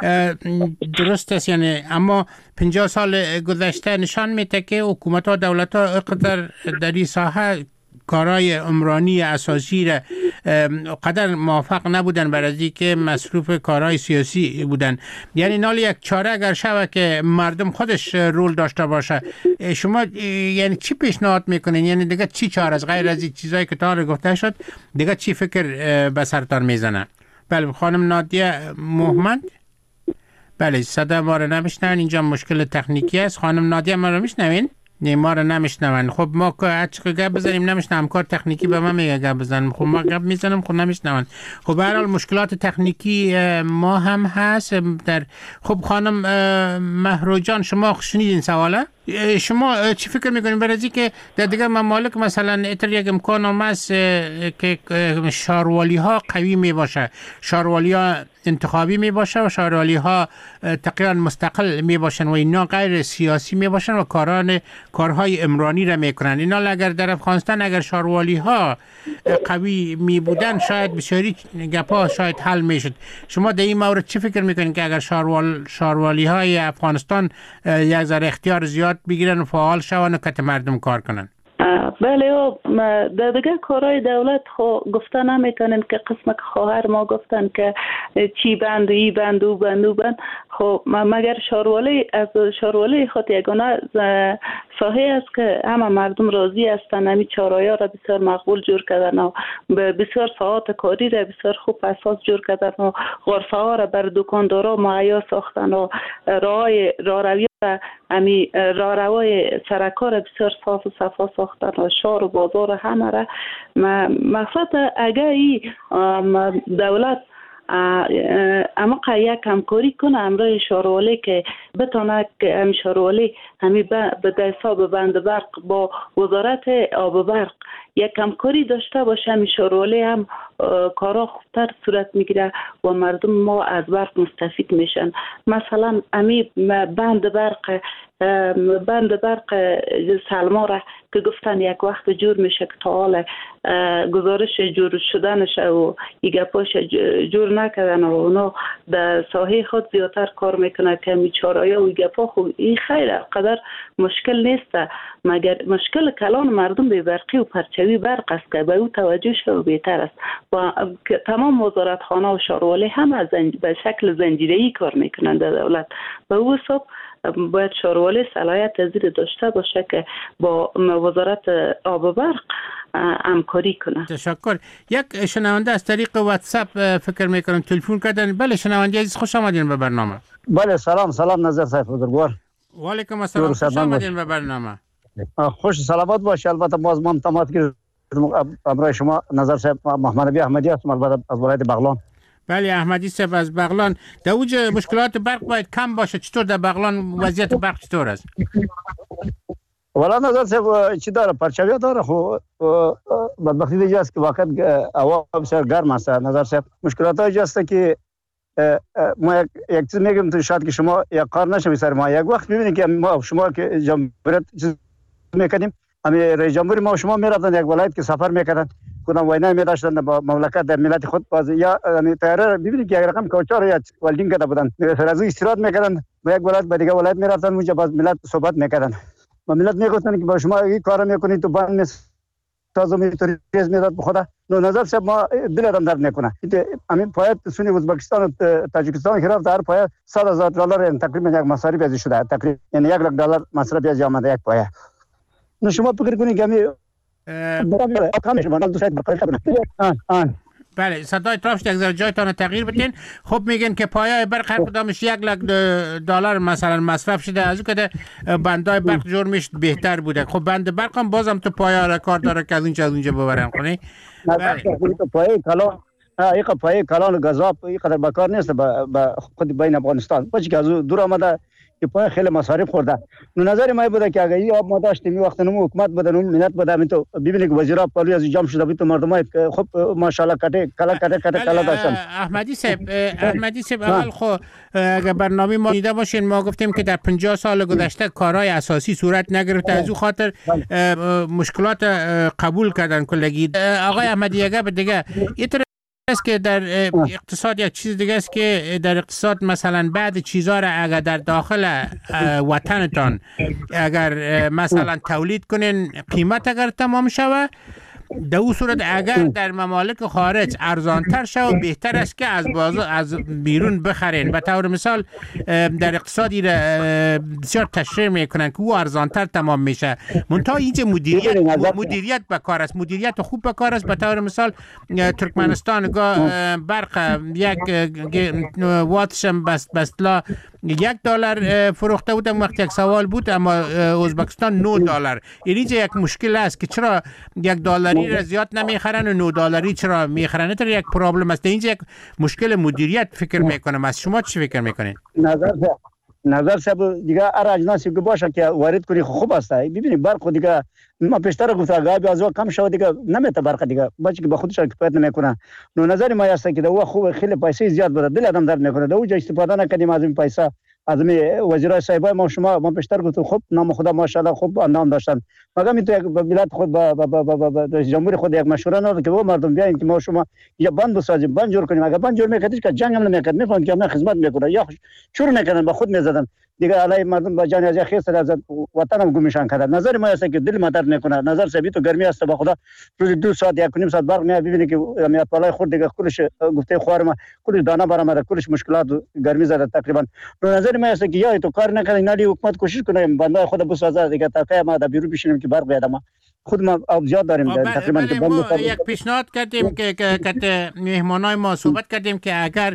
درست است یعنی، اما پنجاه سال گذشته نشان میده که حکومت ها دولت ها اقدر در این ساحه کارهای عمرانی اساسی را قدر موافق نبودن، برای که مصروف کارهای سیاسی بودن. یعنی نال یک چاره اگر شود که مردم خودش رول داشته باشه، شما یعنی چی پیشنهاد میکنین؟ یعنی دیگه چی چاره از غیر از این چیزایی که تا گفته شد دیگه چی فکر به سرتان میزنه؟ بله خانم نادیه مهمند. بله صدا ما رو نمیشنون، اینجا مشکل تکنیکی است. خانم نادیه ما رو میشنوین؟ نه ما رو نمیشنون. خب ما که هرچی گپ بزنیم نمیشنم، کار تکنیکی به ما میگه گپ بزنم، خب ما گپ میزنم خب نمیشنون. خب به هر حال مشکلات تکنیکی ما هم هست در. خب خانم مهرو جان شما شنیدین سواله؟ شما چی فکر میکنین برای که در دیگه ممالک مثلا اتر یک امکان هم هست که شاروالی ها قوی می باشه، شاروالی ها انتخابی می باشه و شاروالی ها تقریبا مستقل می باشن و اینا غیر سیاسی می باشن و کاران کارهای عمرانی را می کنن. اینا اگر در افغانستان اگر شاروالی ها قوی می بودن شاید بسیاری گپا شاید حل می شد. شما در این مورد چی فکر میکنین که اگر شاروال شاروالی های افغانستان یک ذره اختیار زیاد بگیرن و فعال شون و کت مردم کار کنن؟ بله در دیگه کارهای دولت خو گفته نمیتونن که قسم که خواهر ما گفتن که چی بند ای بند و بند و بند. خب مگر شاروالی از شاروالی خود یگانه ساحه است که همه مردم راضی هستن. همین چاره‌ها را بسیار مقبول جور کردن و بسیار ساعات کاری را بسیار خوب اساس جور کردن و غرفه ها را بر دکاندارا مهیا ساختن و راه راهروی امی راهروی سرکار بسیار صاف و صفا ساختن و شهر و بازار همه را. مقصد اگر ای دولت اما یک همکاری کنه همراه شاروالی که بتونه که هم شاروالی همی به حساب بند برق با وزارت آب و برق یک همکاری داشته باشه، همی شاروالی هم کارا خوبتر صورت میگیره و مردم ما از برق مستفید میشن. مثلا همی بند برق بند برق سلما را که گفتن یک وقت جور میشه که تا حال گزارش جور شدنش و ایگپاش جور نکردن و اونا در ساحه خود زیادتر کار میکنه که میچارایی و ایگپا خوب این خیر قدر مشکل نیست، مگر مشکل کلان مردم به برقی و پرچوی برق است که به او توجه شد بهتر است. و تمام وزارت خانه و شاروالی هم به شکل زنجیره‌ای کار میکنند در دولت. به او حساب باید شاروالی صلاحیت زیر داشته باشه که با وزارت آب و برق همکاری کنه. تشکر. یک شنونده از طریق واتساپ فکر میکنم تلفن کردن. بله شنونده عزیز خوش آمدین به برنامه. بله سلام سلام نظر صاحب بزرگوار. و علیکم السلام، خوش آمدین به برنامه. خوش سلامت باشه. البته باز ما تمات که امروز شما نظر صاحب محمد نبی احمدی هستم البته از ولایت بغلان. بله احمدی صاحب از بغلان. در اوج مشکلات برق باید کم باشه، چطور در بغلان وضعیت برق چطور است؟ والا نظر صاحب چی داره پرچاوی داره، خب بدبختی دیگه است که واقعا هوا بسیار گرم است. نظر صاحب مشکلات هایی است که ما یک چیز میگم تو شاید که شما یک کار نشه بسر ما یک وقت ببینید که ما شما که جمهوریت چیز میکنیم همین رئیس جمهوری ما شما میرفتن یک ولایت که سفر میکردن کدام وینا می داشتن با مملکت در ملت خود باز یا طیاره ببینید که یک رقم کوچار یا ولدینگ کرده بودن فرضی استراحت میکردن با یک ولایت به دیگه ولایت میرفتن اونجا باز ملت صحبت میکردن و ملت میگفتن که با شما این کارا میکنید تو بند نیست تازه میتونید میداد به خدا. نو نظر صاحب ما دل آدم درد میکنه. همین پایه سونی ازبکستان و تاجیکستان که رفت هر پایه صد هزار دلار تقریبا یک مصارف ازش شده، تقریبا یعنی یک لک دلار مصرف از آمده یک پایه. نو شما فکر کنید که همین بله صدای تراف شد، یک ذره جایتان تغییر بدین. خب میگن که پایه برق هر کدامش یک لک دلار مثلا مصرف شده، از اون که بندای برق جور میشد بهتر بوده. خب بند برق هم بازم تو پایه را کار داره که از اونجا از اونجا ببرن کنی. بله پایه کلان ایقا پایه کلان گذاب اینقدر بکار نیست با خود بین افغانستان، بچه که از دور آمده که پای خیلی مصارف خورده. نو نظر ما بوده که اگه این آب ما داشتیم این وقت نمو حکومت بوده نمو ملت بوده همین تو ببینید که وزیرا پالوی از جام شده بود تو مردم های خب ماشاءالله کته کلا کته کته کلا داشتن. احمدی صاحب احمدی صاحب اول خو اگه برنامه ما دیده باشین ما گفتیم که در پنجاه سال گذشته کارهای اساسی صورت نگرفته از او خاطر مشکلات قبول کردن کلگی. آقای احمدی اگه دیگه است که در اقتصاد یک چیز دیگه است که در اقتصاد مثلا بعد چیزها را اگر در داخل وطنتان اگر مثلا تولید کنین قیمت اگر تمام شود در اون صورت اگر در ممالک خارج ارزانتر شود بهتر است که از بازار از بیرون بخرین. به طور مثال در اقتصادی را بسیار تشریح میکنن که او ارزانتر تمام میشه منتها اینجا مدیریت مدیریت به کار است، مدیریت خوب به کار است. به طور مثال ترکمنستان برق یک واتش بس بسلا یک دلار فروخته بودم وقتی یک سوال بود، اما ازبکستان نه دلار. یعنی اینجا یک مشکل است که چرا یک دلاری را زیاد نمیخرن و نه دلاری چرا میخرن؟ این یک پرابلم است. اینجا یک مشکل مدیریت فکر میکنم. از شما چی فکر میکنین؟ نظر نظر صاحب دیگه هر اجناسی که باشه که وارد کنی خوب است. ببینید برق دیگه ما پیشتر گفتم اگه از کم شود دیگه نمیته برق دیگه بچه که به خودش کفایت نمیکنه. نو نظر ما است که دو خوب خیلی پیسه زیاد بده دل آدم درد میکنه. دو جا استفاده نکنیم از این پیسه از می وزرای صاحبای ما شما ما پیشتر گفتم خب نام خدا ماشاءالله خوب اندام داشتن مگر می تو یک ملت خود با رئیس جمهور خود یک مشوره نداد که مردم بیاین که ما شما یا بند بسازیم بند جور کنیم. اگر بند جور میکردید که جنگ هم نمیکرد میفهمن که ما خدمت میکنه یا شروع میکردن با خود میزدن دیگه علی مردم با جان از خیس از وطن هم گمشان کردن. نظر ما است که دل ما درد نکنه. نظر سبی تو گرمی است با خدا روز دو ساعت یک نیم ساعت برق میاد ببینید که می پالای خود دیگه کلش گفته خوار ما کلش دانه برآمده کلش مشکلات گرمی زده تقریبا. نظر ما است که یا تو کار نکنه نالی حکومت کوشش کنه بنده خود بسازه دیگه تا ما در بیرون بشینیم که برق بیاد. ما خود ما آب زیاد داریم تقریبا که ما یک پیشنهاد کردیم که که مهمانای ما صحبت کردیم که اگر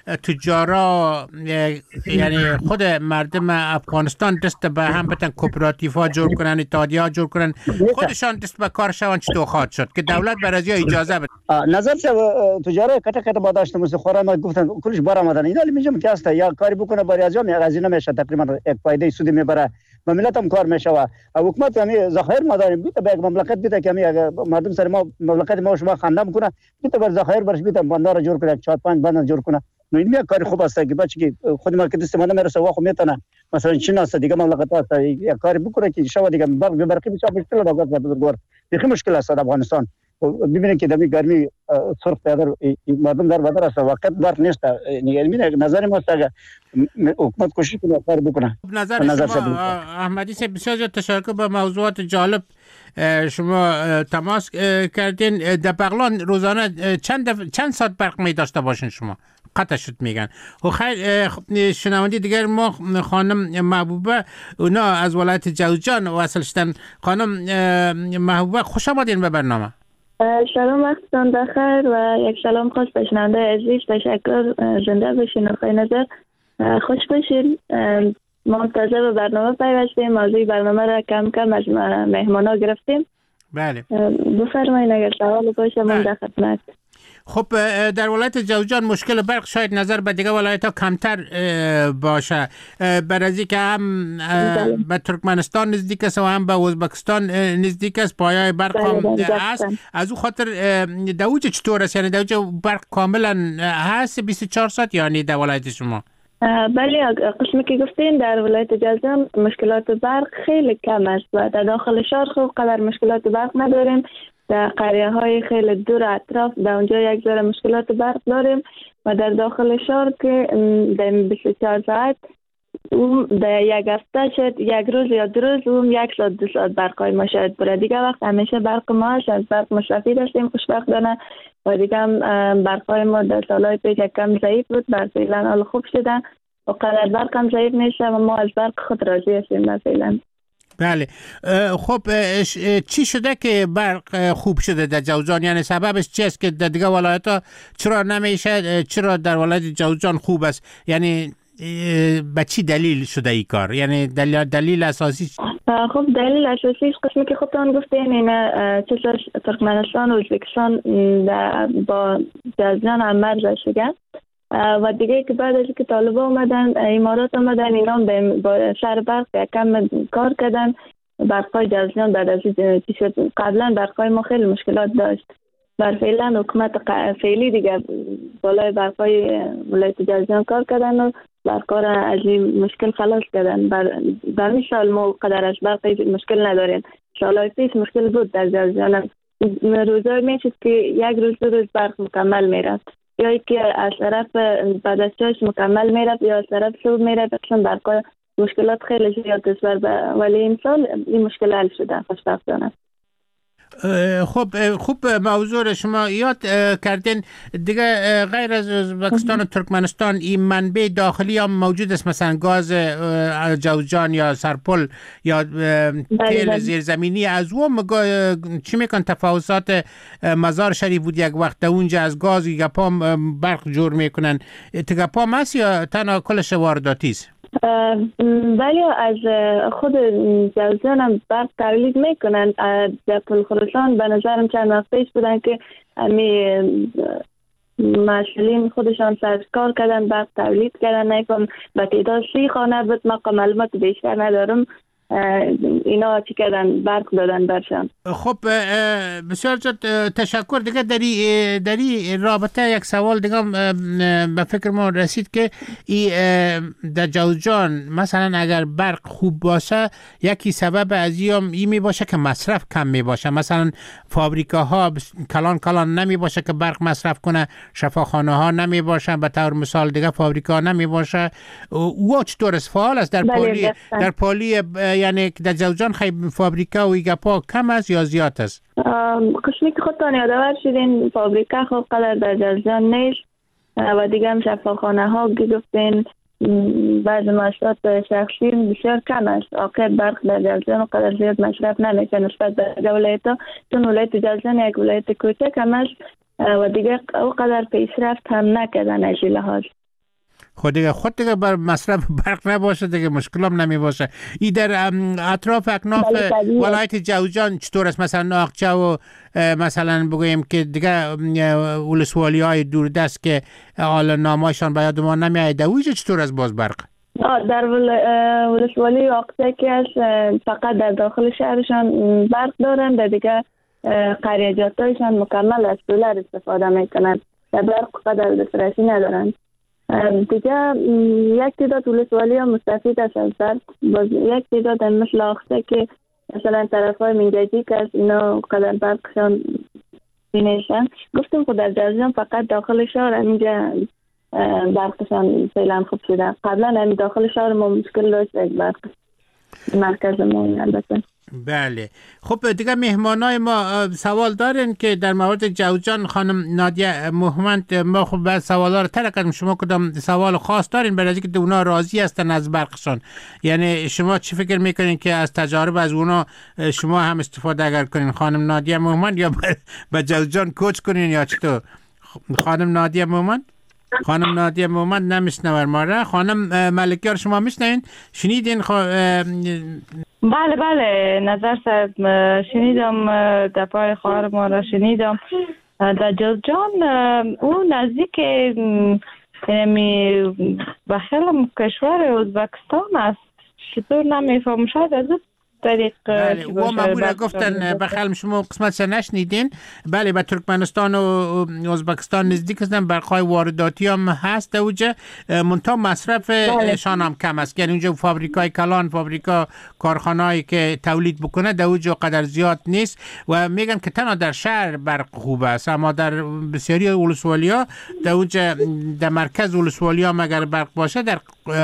تجارا یعنی خود مردم افغانستان دست به هم بتن کوپراتیف‌ها جور کنن اتحادیه‌ها جور کنن خودشان دست به کار شون چطور خواهد شد که دولت برای اجازه بده. نظر تجارا کته کته با داشتم مثل خورا ما گفتن کلش برآمدن اینا میگم که است یا کاری بکنه برای از یا از اینا میشه تقریبا یک فایده سودی میبره و ملت هم کار میشه و حکومت هم ذخایر ما داریم بیت به مملکت بیت که اگر مردم سر ما مملکت ما شما خندم کنه بیت بر ذخایر برش بیت بندر جور کنه چهار پنج بندر جور کنه. نو این کار خوب است که بچه که خود ما که استفاده میرسه واخو میتونه مثلا چین است دیگه مملکت است یک کاری بکنه که شما دیگه برق برقی بچا مشکل داره بزرگوار بخی مشکل است در افغانستان. ببینید که دمی گرمی سرخ پیادر مردم در بدر است وقت برق نیست. یعنی نظر ما است که حکومت کوشش کنه کار بکنه. نظر, نظر شما احمدی صاحب بسیار تشکر به موضوعات جالب شما تماس کردین. در بغلان روزانه چند چند ساعت برق می داشته باشین شما؟ قطع شد میگن. و خیر شنوندی دیگر ما خانم محبوبه اونا از ولایت جوزجان وصل شدن. خانم محبوبه خوش آمدین به برنامه. سلام وقتتان بخیر و یک سلام خاص به شنونده عزیز. تشکر زنده باشین و خیر نظر خوش باشین. منتظر به برنامه پیوستیم. موضوع برنامه را کم کم از مهمانا گرفتیم. بله بفرمایید اگر سوال باشه من در خدمت. خب در ولایت جوزجان مشکل برق شاید نظر به دیگه ولایت ها کمتر باشه برای که هم به ترکمنستان نزدیک است و هم به ازبکستان نزدیک است پایه برق هم است. از او خاطر دوجه چطور است؟ یعنی دوجه برق کاملا هست بیست و چهار ساعت یعنی در ولایت شما؟ بله قسمی که گفتین در ولایت جوزجان مشکلات برق خیلی کم است و در داخل شهر خوب قدر مشکلات برق نداریم. در قریه های خیلی دور اطراف در اونجا یک ذره مشکلات برق داریم و در داخل شهر که در بیست و چهار ساعت اون در یک هفته شد یک روز یا دو روز اون یک ساعت دو ساعت برقای ما شاید بره. دیگه وقت همیشه برق ما هست از برق مصرفی داشتیم خوشبختانه و دیگه هم برقای ما در سالهای پیش کم ضعیف بود بر فعلا حال خوب شدن و قدر برق هم ضعیف نیست و ما از برق خود راضی هستیم فعلا. بله خب چی شده که برق خوب شده در جوزجان؟ یعنی سببش چی است که در دیگه ولایت ها چرا نمیشه؟ چرا در ولایت جوزجان خوب است؟ یعنی به چی دلیل شده ای کار؟ یعنی دلیل, دلیل اساسی خب دلیل اساسی قسمی که خودتان گفتین اینه چطور ترکمنستان و ازبکستان با جوزجان هم مرز شده و دیگه که بعد از که طالبا آمدن، امارات آمدن، اینا با سر برق کم کار کردن. برقای جوزجان بعد از چی شد، قبلا برقای ما خیلی مشکلات داشت. بر فعلا حکومت فعلی دیگه بالای برقای ولایت جوزجان کار کردن و برقا را از این مشکل خلاص کردن. بر همین سال ما قدر از برقی مشکل نداریم. سالهای پیش مشکل بود در جوزجان. روزای میشد که یک روز دو روز برق مکمل میرفت، یا که از طرف بعد از چاش مکمل میرفت یا از طرف صبح میرفت، چون برقای مشکلات خیلی زیاد است. ولی این سال این مشکل حل شده خوشبختانه. خب خوب موضوع شما یاد کردین دیگه. غیر از ازبکستان و ترکمنستان این منبع داخلی هم موجود است، مثلا گاز جوزجان یا سرپل یا تیل زیرزمینی. از اون چی میکن تفاوتات مزار شریف بود یک وقت اونجا از گاز گپا برق جور میکنن، تگپا ماست یا تنها کلش وارداتی است؟ ولی از خود جوزجان هم برق تولید میکنن. در پل خراسان به نظرم چند وقت پیش بودن که همی مسئولین خودشان سرکار کردن، برق تولید کردن. نیکم به تعداد سی خانه بود، ما معلومات بیشتر ندارم. اینا چی کردن، برق دادن برشان. خب بسیار جد تشکر. دیگه دری دری رابطه یک سوال دیگه به فکر ما رسید که ای در جوزجان مثلا اگر برق خوب باشه یکی سبب از این ای می باشه که مصرف کم می باشه. مثلا فابریکاها کلان کلان نمی باشه که برق مصرف کنه، شفاخانه ها نمی باشن، به طور مثال دیگه فابریکا نمی باشه. او چطور است؟ فعال است در پالی در پالی یعنی در جوزجان خیلی فابریکا و ایگپا کم است یا زیاد است؟ کشمی که خودتان یادآور شدین فابریکا خوب قدر در جوزجان نیست و دیگه هم شفاخانه ها گفتین بعض مشروعات شخصی بسیار کم است. آقای برق در جوزجان قدر زیاد مصرف نمیشه نسبت به ولایت ها، چون ولایت جوزجان یک ولایت کوچک هم است و دیگه او قدر پیشرفت هم نکردن از این لحاظ. خود دیگه خود دیگه بر مصرف برق نباشه دیگه مشکل هم نمی باشه. ای در اطراف اکناف ولایت جوزجان چطور است؟ مثلا ناقچه و مثلا بگوییم که دیگه ولسوالی های دوردست که حالا نامایشان به یاد ما نمی آید، اویجا چطور است باز برق؟ در ولسوالی ناقچه که است فقط در داخل شهرشان برق دارن، در دیگه قریجاتایشان مکمل از سولر استفاده میکنن، در برق قدر دسترسی ندارن. دیگه یک تعداد ولسوالی ها مستفید است از برق، یک تعداد مثل آخته که مثلا طرف های منججی که از اینا قدر برقشان بینیشن. گفتم خود در جوزجان فقط داخل شهر اینجا برقشان فعلا خوب شده. قبلا همین داخل شهر ما مشکل داشت از برق مرکز ما البته. بله. خب دیگه مهمانای ما سوال دارن که در مورد جوزجان. خانم نادیه موهمند، ما خب بعد سوالا رو طرح کردیم، شما کدام سوال خاص دارین برای اینکه اونا راضی هستن از برقشان؟ یعنی شما چی فکر میکنین که از تجارب از اونا شما هم استفاده اگر کنین خانم نادیه موهمند، یا به جوزجان کوچ کنین یا چطور؟ خانم نادیه موهمند خانم نادیه مومند نمیشنور ما را. خانم ملکیار شما میشنوین؟ شنیدین؟ خ... بله بله نظر صاحب شنیدم، دفاع خواهر ما را شنیدم. در جوزجان او نزدیک یعنی به خیلی کشور ازبکستان است، چطور نمیفهم شاید از طریق بله و مامور گفتن بخلم شما قسمت نشنیدین. بله به ترکمنستان و ازبکستان نزدیک هستن، برقای وارداتی هم هست اوجه، منتها مصرفشان هم کم است. یعنی اونجا فابریکای کلان، فابریکا کارخانه‌ای که تولید بکنه در اوجه قدر زیاد نیست و میگن که تنها در شهر برق خوب است، اما در بسیاری ولسوالی‌ها در اوجه در مرکز ولسوالی‌ها مگر برق باشه، در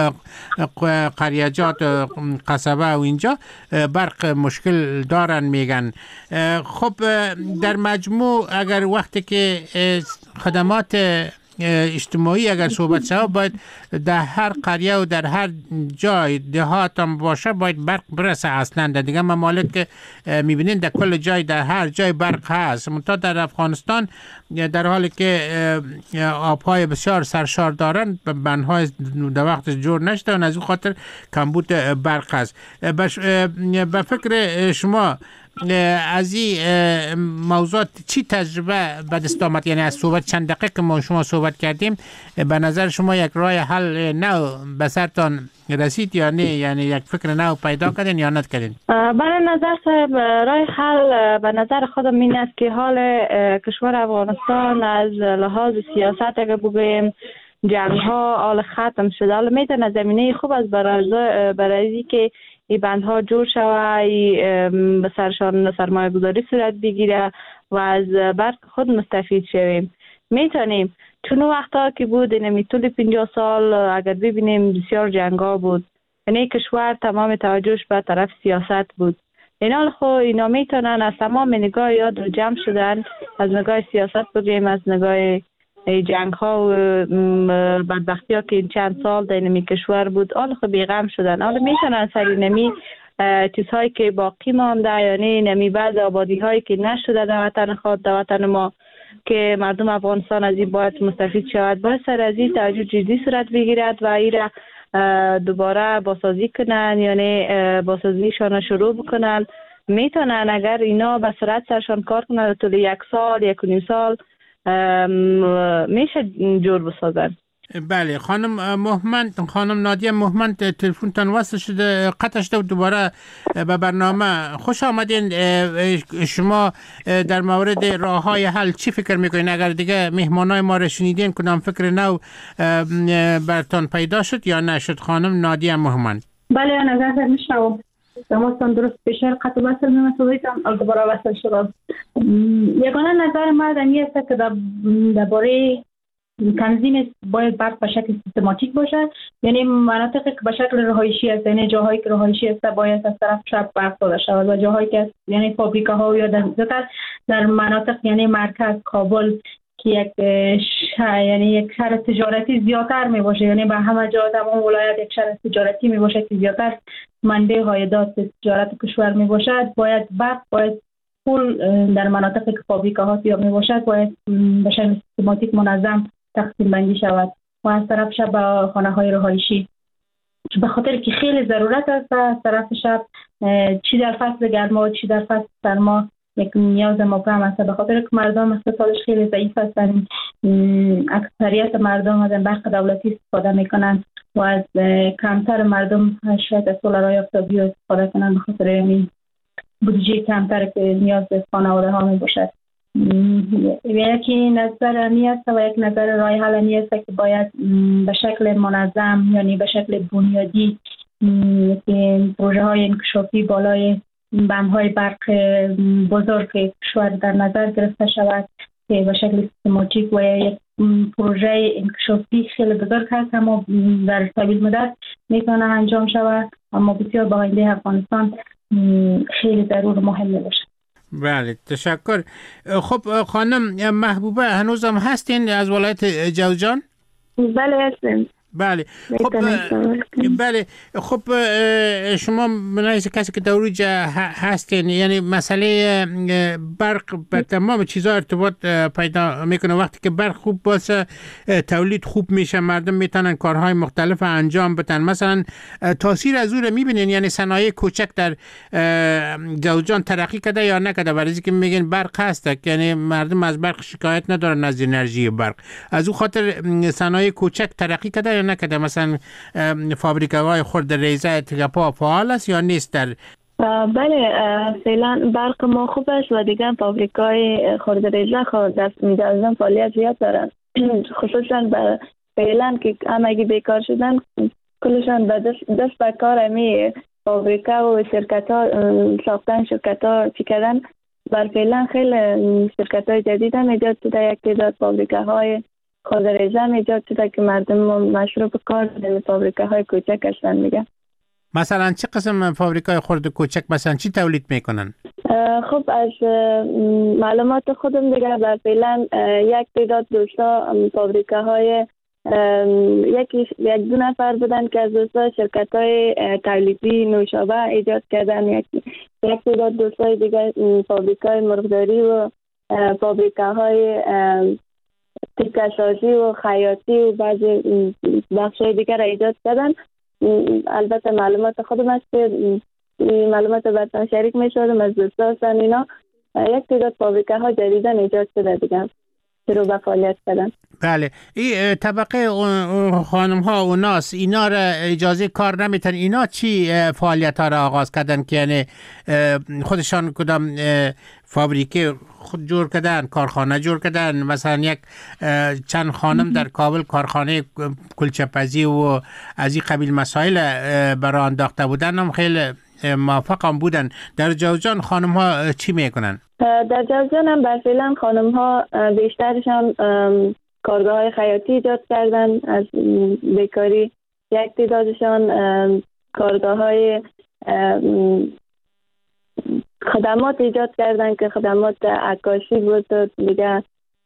قریجات قصبه و اینجا برق مشکل دارن میگن. خب در مجموع اگر وقتی که خدمات اجتماعی اگر صحبت شود باید در هر قریه و در هر جای دهات هم باشه باید برق برسه. اصلا در دیگه ممالک که میبینین در کل جای در هر جای برق هست، منتها در افغانستان در حالی که آبهای بسیار سرشار دارن بندهای در وقت جور نشده و از این خاطر کمبود برق هست. به فکر شما از این موضوعات چی تجربه به دست آمد؟ یعنی از صحبت چند دقیقه که ما شما صحبت کردیم، به نظر شما یک راه حل نو به سرتان رسید یا نه؟ یعنی یک فکر نو پیدا کردین یا نت کردین؟ برای نظر صاحب راه حل به نظر خودم این است که حال کشور افغانستان از لحاظ سیاست اگر بگوییم جنگ ها حال ختم شده، حالا میتونه زمینه خوب است برای برای که این بندها جور شود، به سرشان سرمایه گذاری صورت بگیره و از برق خود مستفید شویم. میتونیم چون وقتا که بود نمی طول پنجاه سال اگر ببینیم بسیار جنگ ها بود، یعنی کشور تمام توجهش به طرف سیاست بود. این حال خو اینا میتونن از تمام نگاه یاد رو جمع شدن، از نگاه سیاست بگیم، از نگاه جنگ ها و بدبختی ها که این چند سال در نمی کشور بود حال خو بیغم شدن. حالا میتونن سری نمی چیزهایی که باقی مانده، یعنی نمی بعض آبادی هایی که نشده در وطن خود، در وطن ما که مردم افغانستان از این باید مستفید شود، باید سر از این توجه جدی صورت بگیرد و این را دوباره بازسازی کنن، یعنی بازسازیشان شروع بکنن. میتونن اگر اینا به سرعت سرشان کار کنن طول یک سال یک و نیم سال میشه جور بسازن. بله خانم مهمند، خانم نادیه مهمند، تلفنتان وصل شده قطع شده و دوباره به برنامه خوش آمدین. شما در مورد راه های حل چی فکر میکنین؟ اگر دیگه مهمانای ما را شنیدین کدام فکر نو برتان پیدا شد یا نشد؟ خانم نادیه مهمند. بله نظر میشنوم. شماستان درست بشر قطع وصل میمسویتم از دوباره وصل شدم. یگانه نظر ما دمی است که درباره تنظیم باید برق به شکل سیستماتیک باشد، یعنی مناطقی که به شکل رهایشی است، یعنی جاهایی که رهایشی است باید از طرف شب برق داده شود و جاهایی که یعنی فابریکاها یا در در مناطق یعنی مرکز کابل که یک شهر یعنی یک شهر تجارتی زیادتر می باشه، یعنی به همه جا تمام ولایت یک شهر تجارتی می باشه که زیادتر منبع عایدات تجارت کشور می باشد، باید برق باید پول در مناطقی که فابریکاها زیاد می باشد باید به شکل سیستماتیک منظم تقسیم بندی شود و از طرف شب به خانه های رهایشی، به خاطر که خیلی ضرورت است از طرف شب چی در فصل گرما چی در فصل سرما یک نیاز مبرم است، به خاطر که مردم اقتصادش خیلی ضعیف هستند. اکثریت مردم از برق دولتی استفاده میکنند و از کمتر مردم شاید از سولرهای آفتابی استفاده کنند، به خاطر این بودجه کمتر که نیاز به خانواده ها می باشد. یکی نظر امی است و یک نظر راه حل امی است که باید به شکل منظم یعنی به شکل بنیادی که پروژه های انکشافی بالای بندهای برق بزرگ کشور در نظر گرفته شود که به شکل سیستماتیک و یک پروژه انکشافی خیلی بزرگ هست اما در طویل مدت میتونه انجام شود، اما بسیار با آینده افغانستان خیلی ضرور مهم باشه. بله تشکر. خب خانم محبوبه هنوزم هستین از ولایت جوزجان؟ بله هستیم. بله خب بله خب شما منایز کسی که دوریجا هستین، یعنی مسئله برق به تمام چیزا ارتباط پیدا میکنه. وقتی که برق خوب باشه تولید خوب میشه، مردم میتونن کارهای مختلف انجام بدن. مثلا تاثیر از اون رو میبینین، یعنی صنایع کوچک در جوزجان ترقی کرده یا نکرده؟ برای که میگن برق هست، یعنی مردم از برق شکایت ندارن از انرژی برق، از اون خاطر صنایع کوچک ترقی کرده نکرده؟ مثلا فابریکه‌های خرد ریزه تگپا فعال است یا نیست در؟ بله فعلا برق ما خوب است و دیگه فابریکه‌های خرد ریزه خود دست می‌دازن فعالیت زیاد دارن، خصوصا فعلا که همگی بیکار شدن کلشان به دست, دست به کار امی فابریکه و شرکت ها ساختن، شرکت ها چی کردن. بر فعلا خیلی شرکت های جدید هم ایجاد شده، یک تعداد فابریکه های خود ریزه هم ایجاد شده که مردم مشروع کار در فابریکه های کوچک هستن. میگه مثلا چه قسم فابریکه های خرد کوچک مثلا چی تولید میکنن؟ خب از معلومات خودم دیگه بر فعلا یک تعداد دوستا فابریکه های یکی یک دو نفر بودن که از دوستا شرکت های تولیدی نوشابه ایجاد کردن، یک یک تعداد دوستای دیگه فابریکه های مرغداری و فابریکه های تکه سازی و خیاطی و بعضی بخش های دیگر را ایجاد کردن. البته معلومات خودم است که این معلومات براتون شریک می‌شدم از دوستان اینا. یک تعداد فابریکه ها جدیدن ایجاد شده دیگه شروع به فعالیت کردن. بله، این طبقه خانم ها و ناس اینا را اجازه کار نمیتن. اینا چی فعالیت ها را آغاز کردن که یعنی خودشان کدام فابریکه خود جور کردن، کارخانه جور کردن؟ مثلا یک چند خانم در کابل کارخانه کلچه پزی و از این قبیل مسائل برای انداخته بودن، هم خیلی موفق هم بودن. در جوزجان خانم ها چی میکنن؟ در جوزجان هم برفعلا خانم ها بیشترشان کارگاه های خیاطی ایجاد کردن از بیکاری. یک تعدادشان کارگاه های خدمات ایجاد کردن که خدمات عکاسی بود و دیگه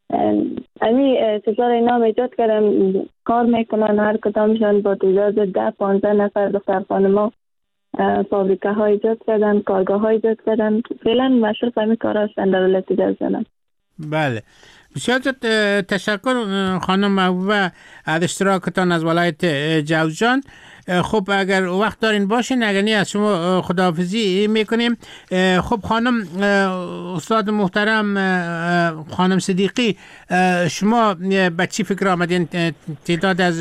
امی چیزا را اینا هم ایجاد کردن، کار میکنن. هر کدامشان با تعداد ده پانزده نفر دختر خانم ها فابریکه ها ایجاد کردن، کارگاه ها ایجاد کردن. فعلا مشروف همی کار هستن در ولایت جوزجان. بله، بسیار تشکر خانم محبوبه از اشتراکتان از ولایت جوزجان. خب اگر وقت دارین باشین، اگر نه از شما خداحافظی میکنیم. خب خانم استاد محترم خانم صدیقی، شما به چی فکر آمدین؟ تعداد از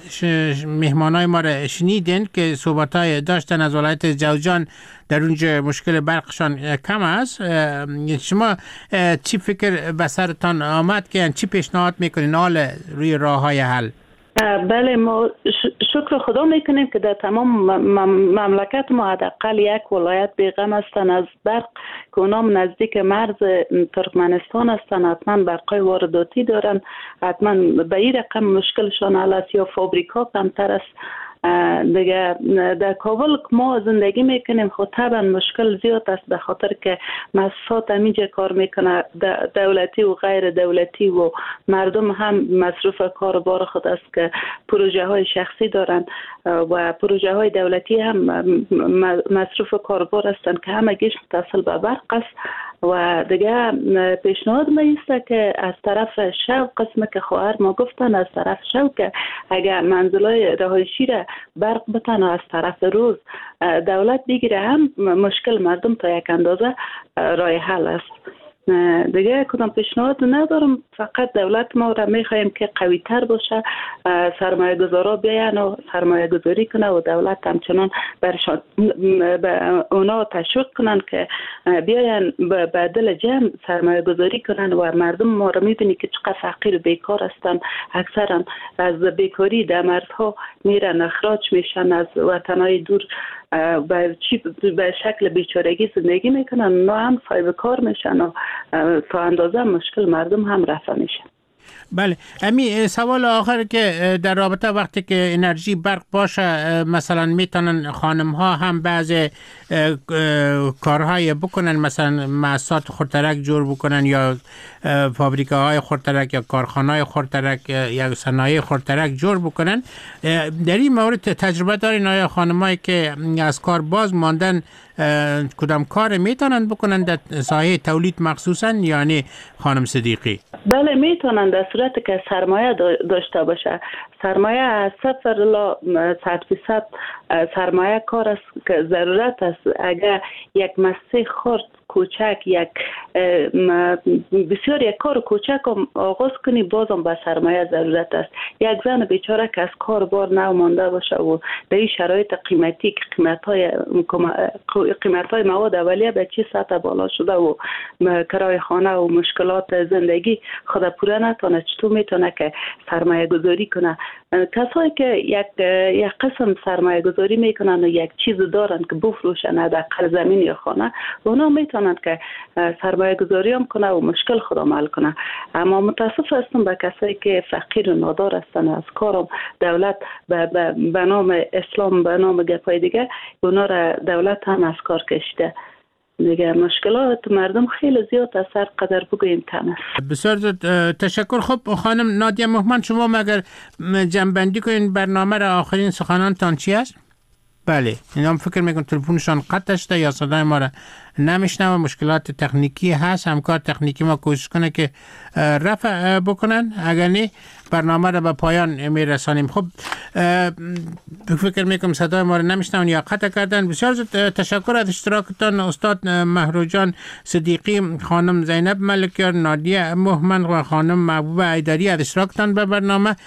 مهمانای ما را شنیدین که صحبتای داشتن از ولایت جوزجان، در اونجا مشکل برقشان کم است. شما چی فکر به سرتان آمد که چی پیشنهاد میکنین حال روی راه های حل؟ بله، ما شکر خدا میکنیم که در تمام مملکت ما حداقل یک ولایت بیغم هستن از برق که اونام نزدیک مرز ترکمنستان هستن. حتما برقای وارداتی دارن، حتما به این رقم مشکلشان حل است یا فابریکا کمتر است دیگه. در کابل ما زندگی میکنیم، خب طبعا مشکل زیاد است به خاطر که مؤسسات همینجا کار میکنه، دولتی و غیر دولتی، و مردم هم مصروف کار بار خود است که پروژه های شخصی دارن و پروژه های دولتی هم مصروف کاربار هستند که همگیش متصل به برق است. و دیگه پیشنهاد ما است که از طرف شو، قسم که خواهر ما گفتن، از طرف شو که اگر منزلای رهایشی را برق بتن از طرف روز دولت بگیره، هم مشکل مردم تا یک اندازه راه حل است. دیگه کدام پیشنهاد ندارم، فقط دولت ما را میخوایم که قوی تر باشه، سرمایه گذارا بیاین و سرمایه گذاری کنه و دولت همچنان برشان به اونا تشویق کنن که بیاین به دل جمع سرمایه گذاری کنن. و مردم ما را میبینی که چقدر فقیر و بیکار هستن، اکثرا از بیکاری در مرزها میرن، اخراج میشن از وطنهای دور، به چی به شکل بیچارگی زندگی میکنن، نه هم صاحب کار میشن و تا اندازه مشکل مردم هم رفع میشن. بله، امی سوال آخر که در رابطه وقتی که انرژی برق باشه، مثلا میتونن خانم ها هم بعض کارهای بکنن، مثلا مؤسسات خردترک جور بکنن یا فابریکه های خردترک یا کارخانه های خردترک یا صنایع خردترک جور بکنن. در این مورد تجربه دارین آیا خانمایی که از کار باز ماندن کدام کار میتونن بکنن در ساحه تولید مخصوصا؟ یعنی خانم صدیقی بله میتونن، در صورتی که سرمایه داشته باشه. سرمایه از صفر لا صد فیصد سرمایه کار است که ضرورت است. اگر یک مسیح خرد کوچک، یک بسیار یک کار کوچک هم آغاز کنی، بازم به سرمایه ضرورت است. یک زن بیچاره که از کار بار نو مانده باشه و در این شرایط قیمتی که قیمت‌های قیمت‌های مواد اولیه به چه سطح بالا شده و کرایه خانه و مشکلات زندگی خود پوره نتونه، چطور میتونه که سرمایه گذاری کنه؟ کسایی که یک یک قسم سرمایه گذاری میکنن و یک چیز دارن که بفروشن در زمین یا خانه، اونا میتونن که سرمایه گذاری هم کنه و مشکل خود حل کنه. اما متاسف هستم به کسایی که فقیر و نادار هستن، از کارم دولت به نام اسلام، به نام گپای دیگه اونا را دولت هم از کار کشیده. دیگه مشکلات مردم خیلی زیاد است، هر قدر بگوییم کم است. بسیار تشکر. خب خانم نادیه مهمن، شما مگر جنبندی کنین برنامه را، آخرین سخنانتان چی است؟ بله، اینا فکر میکنم تلفنشان قطع شده یا صدای ما را نمیشنوه، مشکلات تکنیکی هست. همکار تکنیکی ما کوشش کنه که رفع بکنن، اگر نه برنامه را به پایان میرسانیم. خب فکر میکنم صدای ما را نمیشنون یا قطع کردن. بسیار تشکر از اشتراکتان استاد مهروجان صدیقی، خانم زینب ملکیار، نادیه مهمن و خانم محبوب ایدری از اشتراکتان به برنامه.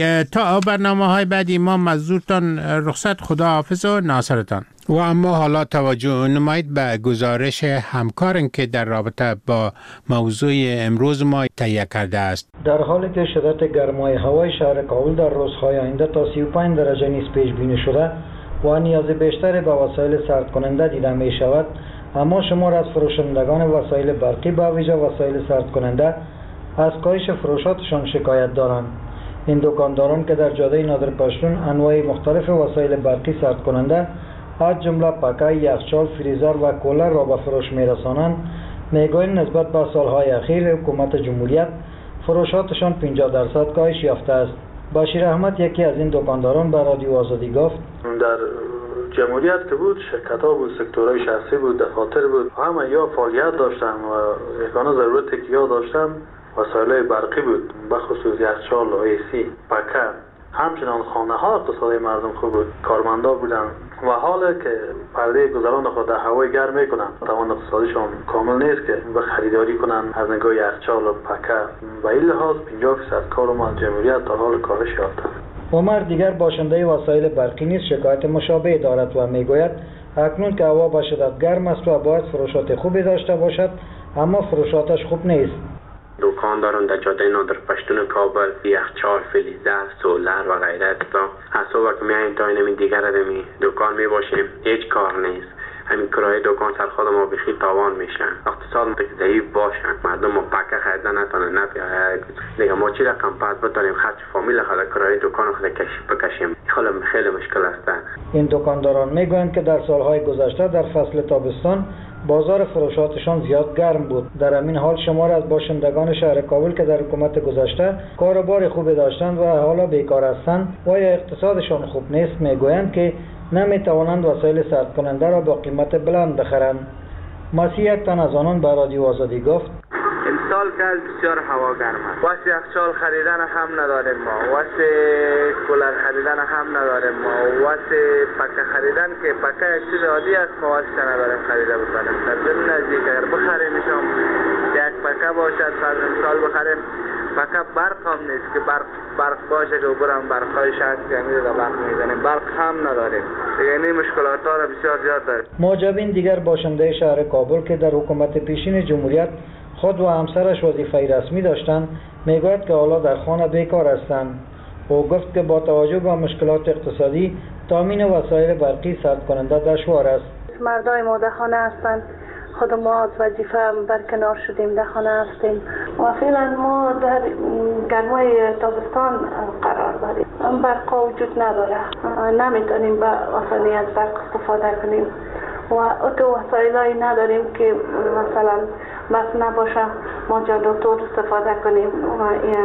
تا برنامه های بعدی ما مزدورتان رخصت، خدا حافظ و ناصرتان. و اما حالا توجه نمایید به گزارش همکارن که در رابطه با موضوع امروز ما تهیه کرده است. در حالی که شدت گرمای هوای شهر کابل در روزهای آینده تا سی و پنج درجه نیز پیش بینی شده و نیاز بیشتری به وسایل سرد کننده دیده می شود، اما شمار از فروشندگان وسایل برقی به ویژه وسایل سرد کننده از کاهش فروشاتشان شکایت دارند. این دکانداران که در جاده نادر پشتون انواع مختلف وسایل برقی سرد کننده از جمله پکه، یخچال، فریزر و کولر را به فروش می‌رسانند، میگویند نسبت به سالهای اخیر حکومت جمهوریت فروشاتشان پنجاه درصد کاهش یافته است. بشیر احمد یکی از این دکانداران به رادیو آزادی گفت در جمهوریت که بود شرکت‌ها بود، سکتورهای شخصی بود، دفاتر بود، همه یا فعالیت داشتن و یگانه ضرورتی که یا داشتن وسایل برقی بود، بخصوص یخچال و ای سی، پکه. همچنان خانه ها اقتصادی مردم خوب بود، کارمندا بودن و حالا که پرده گذران خود در هوای گرم میکنن، توان اقتصادیشون کامل نیست که به خریداری کنن از نگاه یخچال و پکه. و این لحاظ پنجاه درصد کارم از جمهوریت تا حال کاهش یافته. عمر دیگر باشنده وسایل برقی نیز شکایت مشابه دارد و میگوید اکنون که هوا به شدت گرم است و باید فروشات خوبی داشته باشد، اما فروشاتش خوب نیست. دکانداران در جاده نادر پشتون کابل یخچال، فریزر، سولر و غیره تا حسابه که میاییم تا اینمی دیگر دمی دکان میباشیم هیچ کار نیست. همین کرایه دکان سر خود ما بخی تاوان میشن، اقتصاد متک ضعیف باشن، مردم ما پکه خریدن نتونه نپیه دیگه ما چی رقم پس بتانیم خرج فامیل خود کرایه دکان خود کشی بکشیم. خیلی خیلی مشکل است. این دکانداران میگویند که در سالهای گذشته در فصل تابستان بازار فروشاتشان زیاد گرم بود. در همین حال شمار از باشندگان شهر کابل که در حکومت گذشته کاروبار خوبی داشتند و حالا بیکار هستند و یا اقتصادشان خوب نیست، میگویند که نمیتوانند وسایل سرد کننده را با قیمت بلند بخرند. مسیح یک تن از آنان به رادیو آزادی گفت امسال که بسیار هوا گرم است، واسه یخچال خریدن هم نداریم ما، واسه کولر خریدن هم نداریم ما، واسه پکه خریدن که پکه یک چیز عادی است ما واسه نداریم خریده بکنیم. در ضمن نزدیک اگر بخریم میشم یک پکه باشد فرض امسال بخریم، پکه برق هم نیست که برق برق باشه که برام برقای شخص که میده برق میزنیم، برق هم نداریم. یعنی مشکلات ها را بسیار زیاد داریم. معجبین دیگر باشنده شهر کابل که در حکومت پیشین جمهوریت خود و همسرش وظیفه رسمی داشتند، میگوید که حالا در خانه بیکار هستند. او گفت که با توجه به مشکلات اقتصادی تامین وسایل برقی سرد کننده دشوار است. مردای ما در خانه هستند، خود ما از وظیفه برکنار شدیم، در خانه هستیم و فعلا ما در گرمای تابستان قرار داریم. برق وجود نداره، نمیتونیم به آسانی از برق استفاده کنیم و اتو وسایلایی نداریم که مثلا بس نباشه ما جنراتور استفاده کنیم و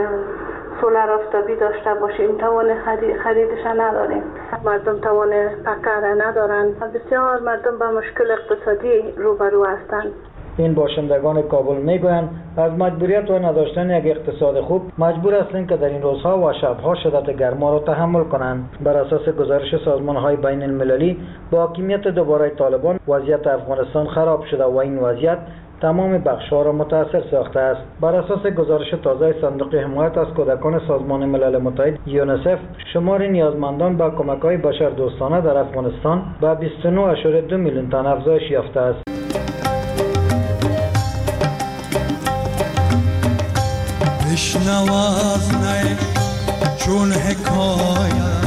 سولر آفتابی داشته باشیم، توان خریدش نداریم. مردم توان پکه ندارن، بسیار مردم با مشکل اقتصادی روبرو هستند. این باشندگان کابل میگویند از مجبوریت و نداشتن یک اقتصاد خوب مجبور هستند که در این روزها و شبها شدت گرما را تحمل کنند. بر اساس گزارش سازمان‌های بین المللی با حاکمیت دوباره طالبان وضعیت افغانستان خراب شده و این وضعیت تمام بخش‌ها را متاثر ساخته است. بر اساس گزارش تازه صندوق حمایت از کودکان سازمان ملل متحد یونیسف، شمار نیازمندان به کمک‌های بشردوستانه در افغانستان به بیست و نه ممیز دو میلیون تن افزایش یافته است. بشنواز چون حکایت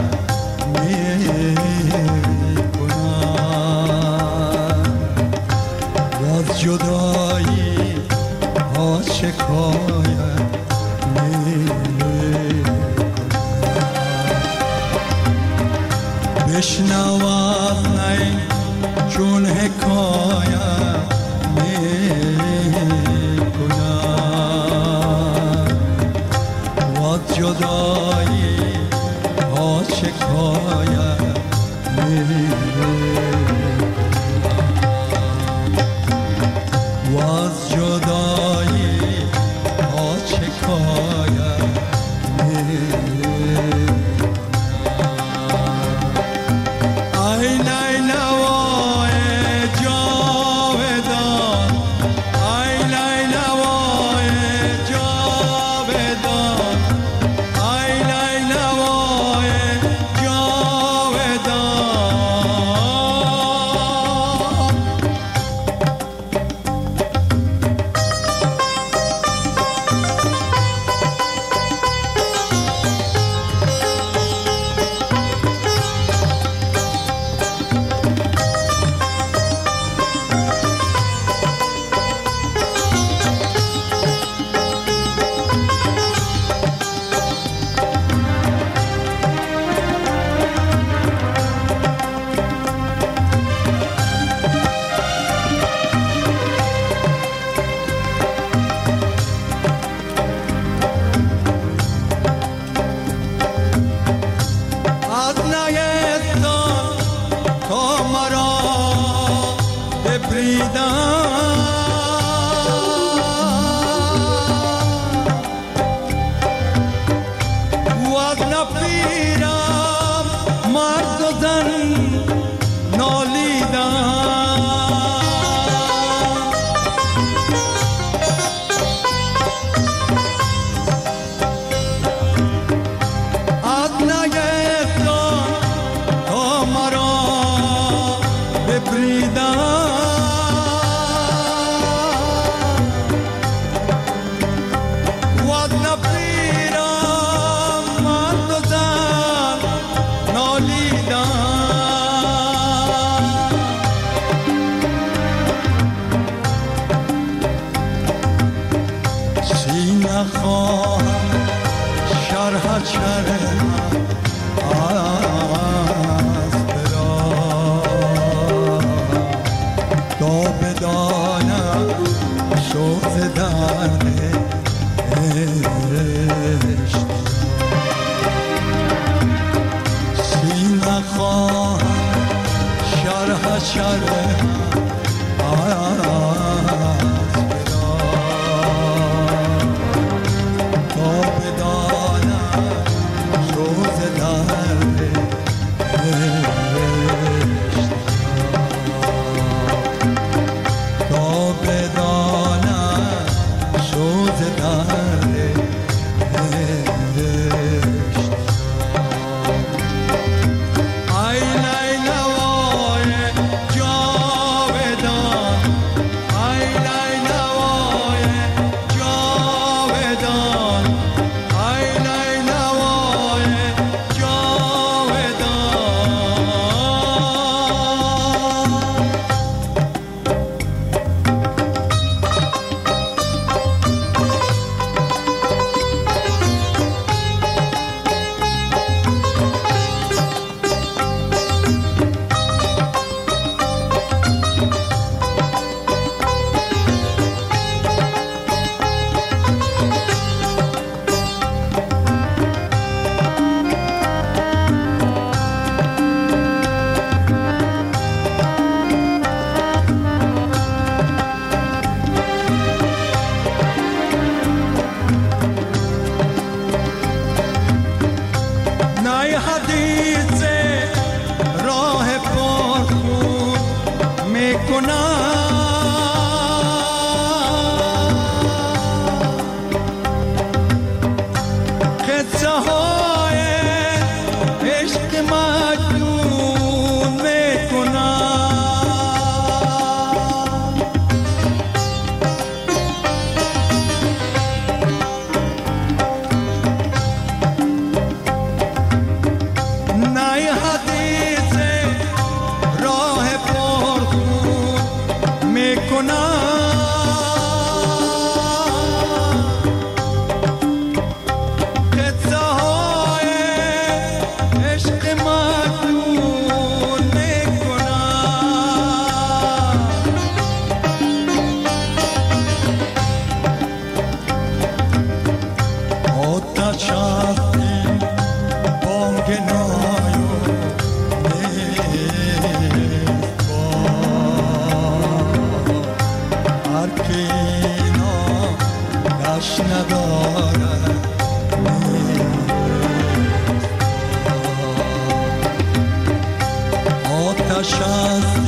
جدایی ها شکایت میکنم، بشنواز نی چون حکایت میکنم و جدایی ها شکایت میکنم واز جدایی ها شکایت نپیرم مرد و زن نالیدن از نگفتان تا مرا ببریدن شد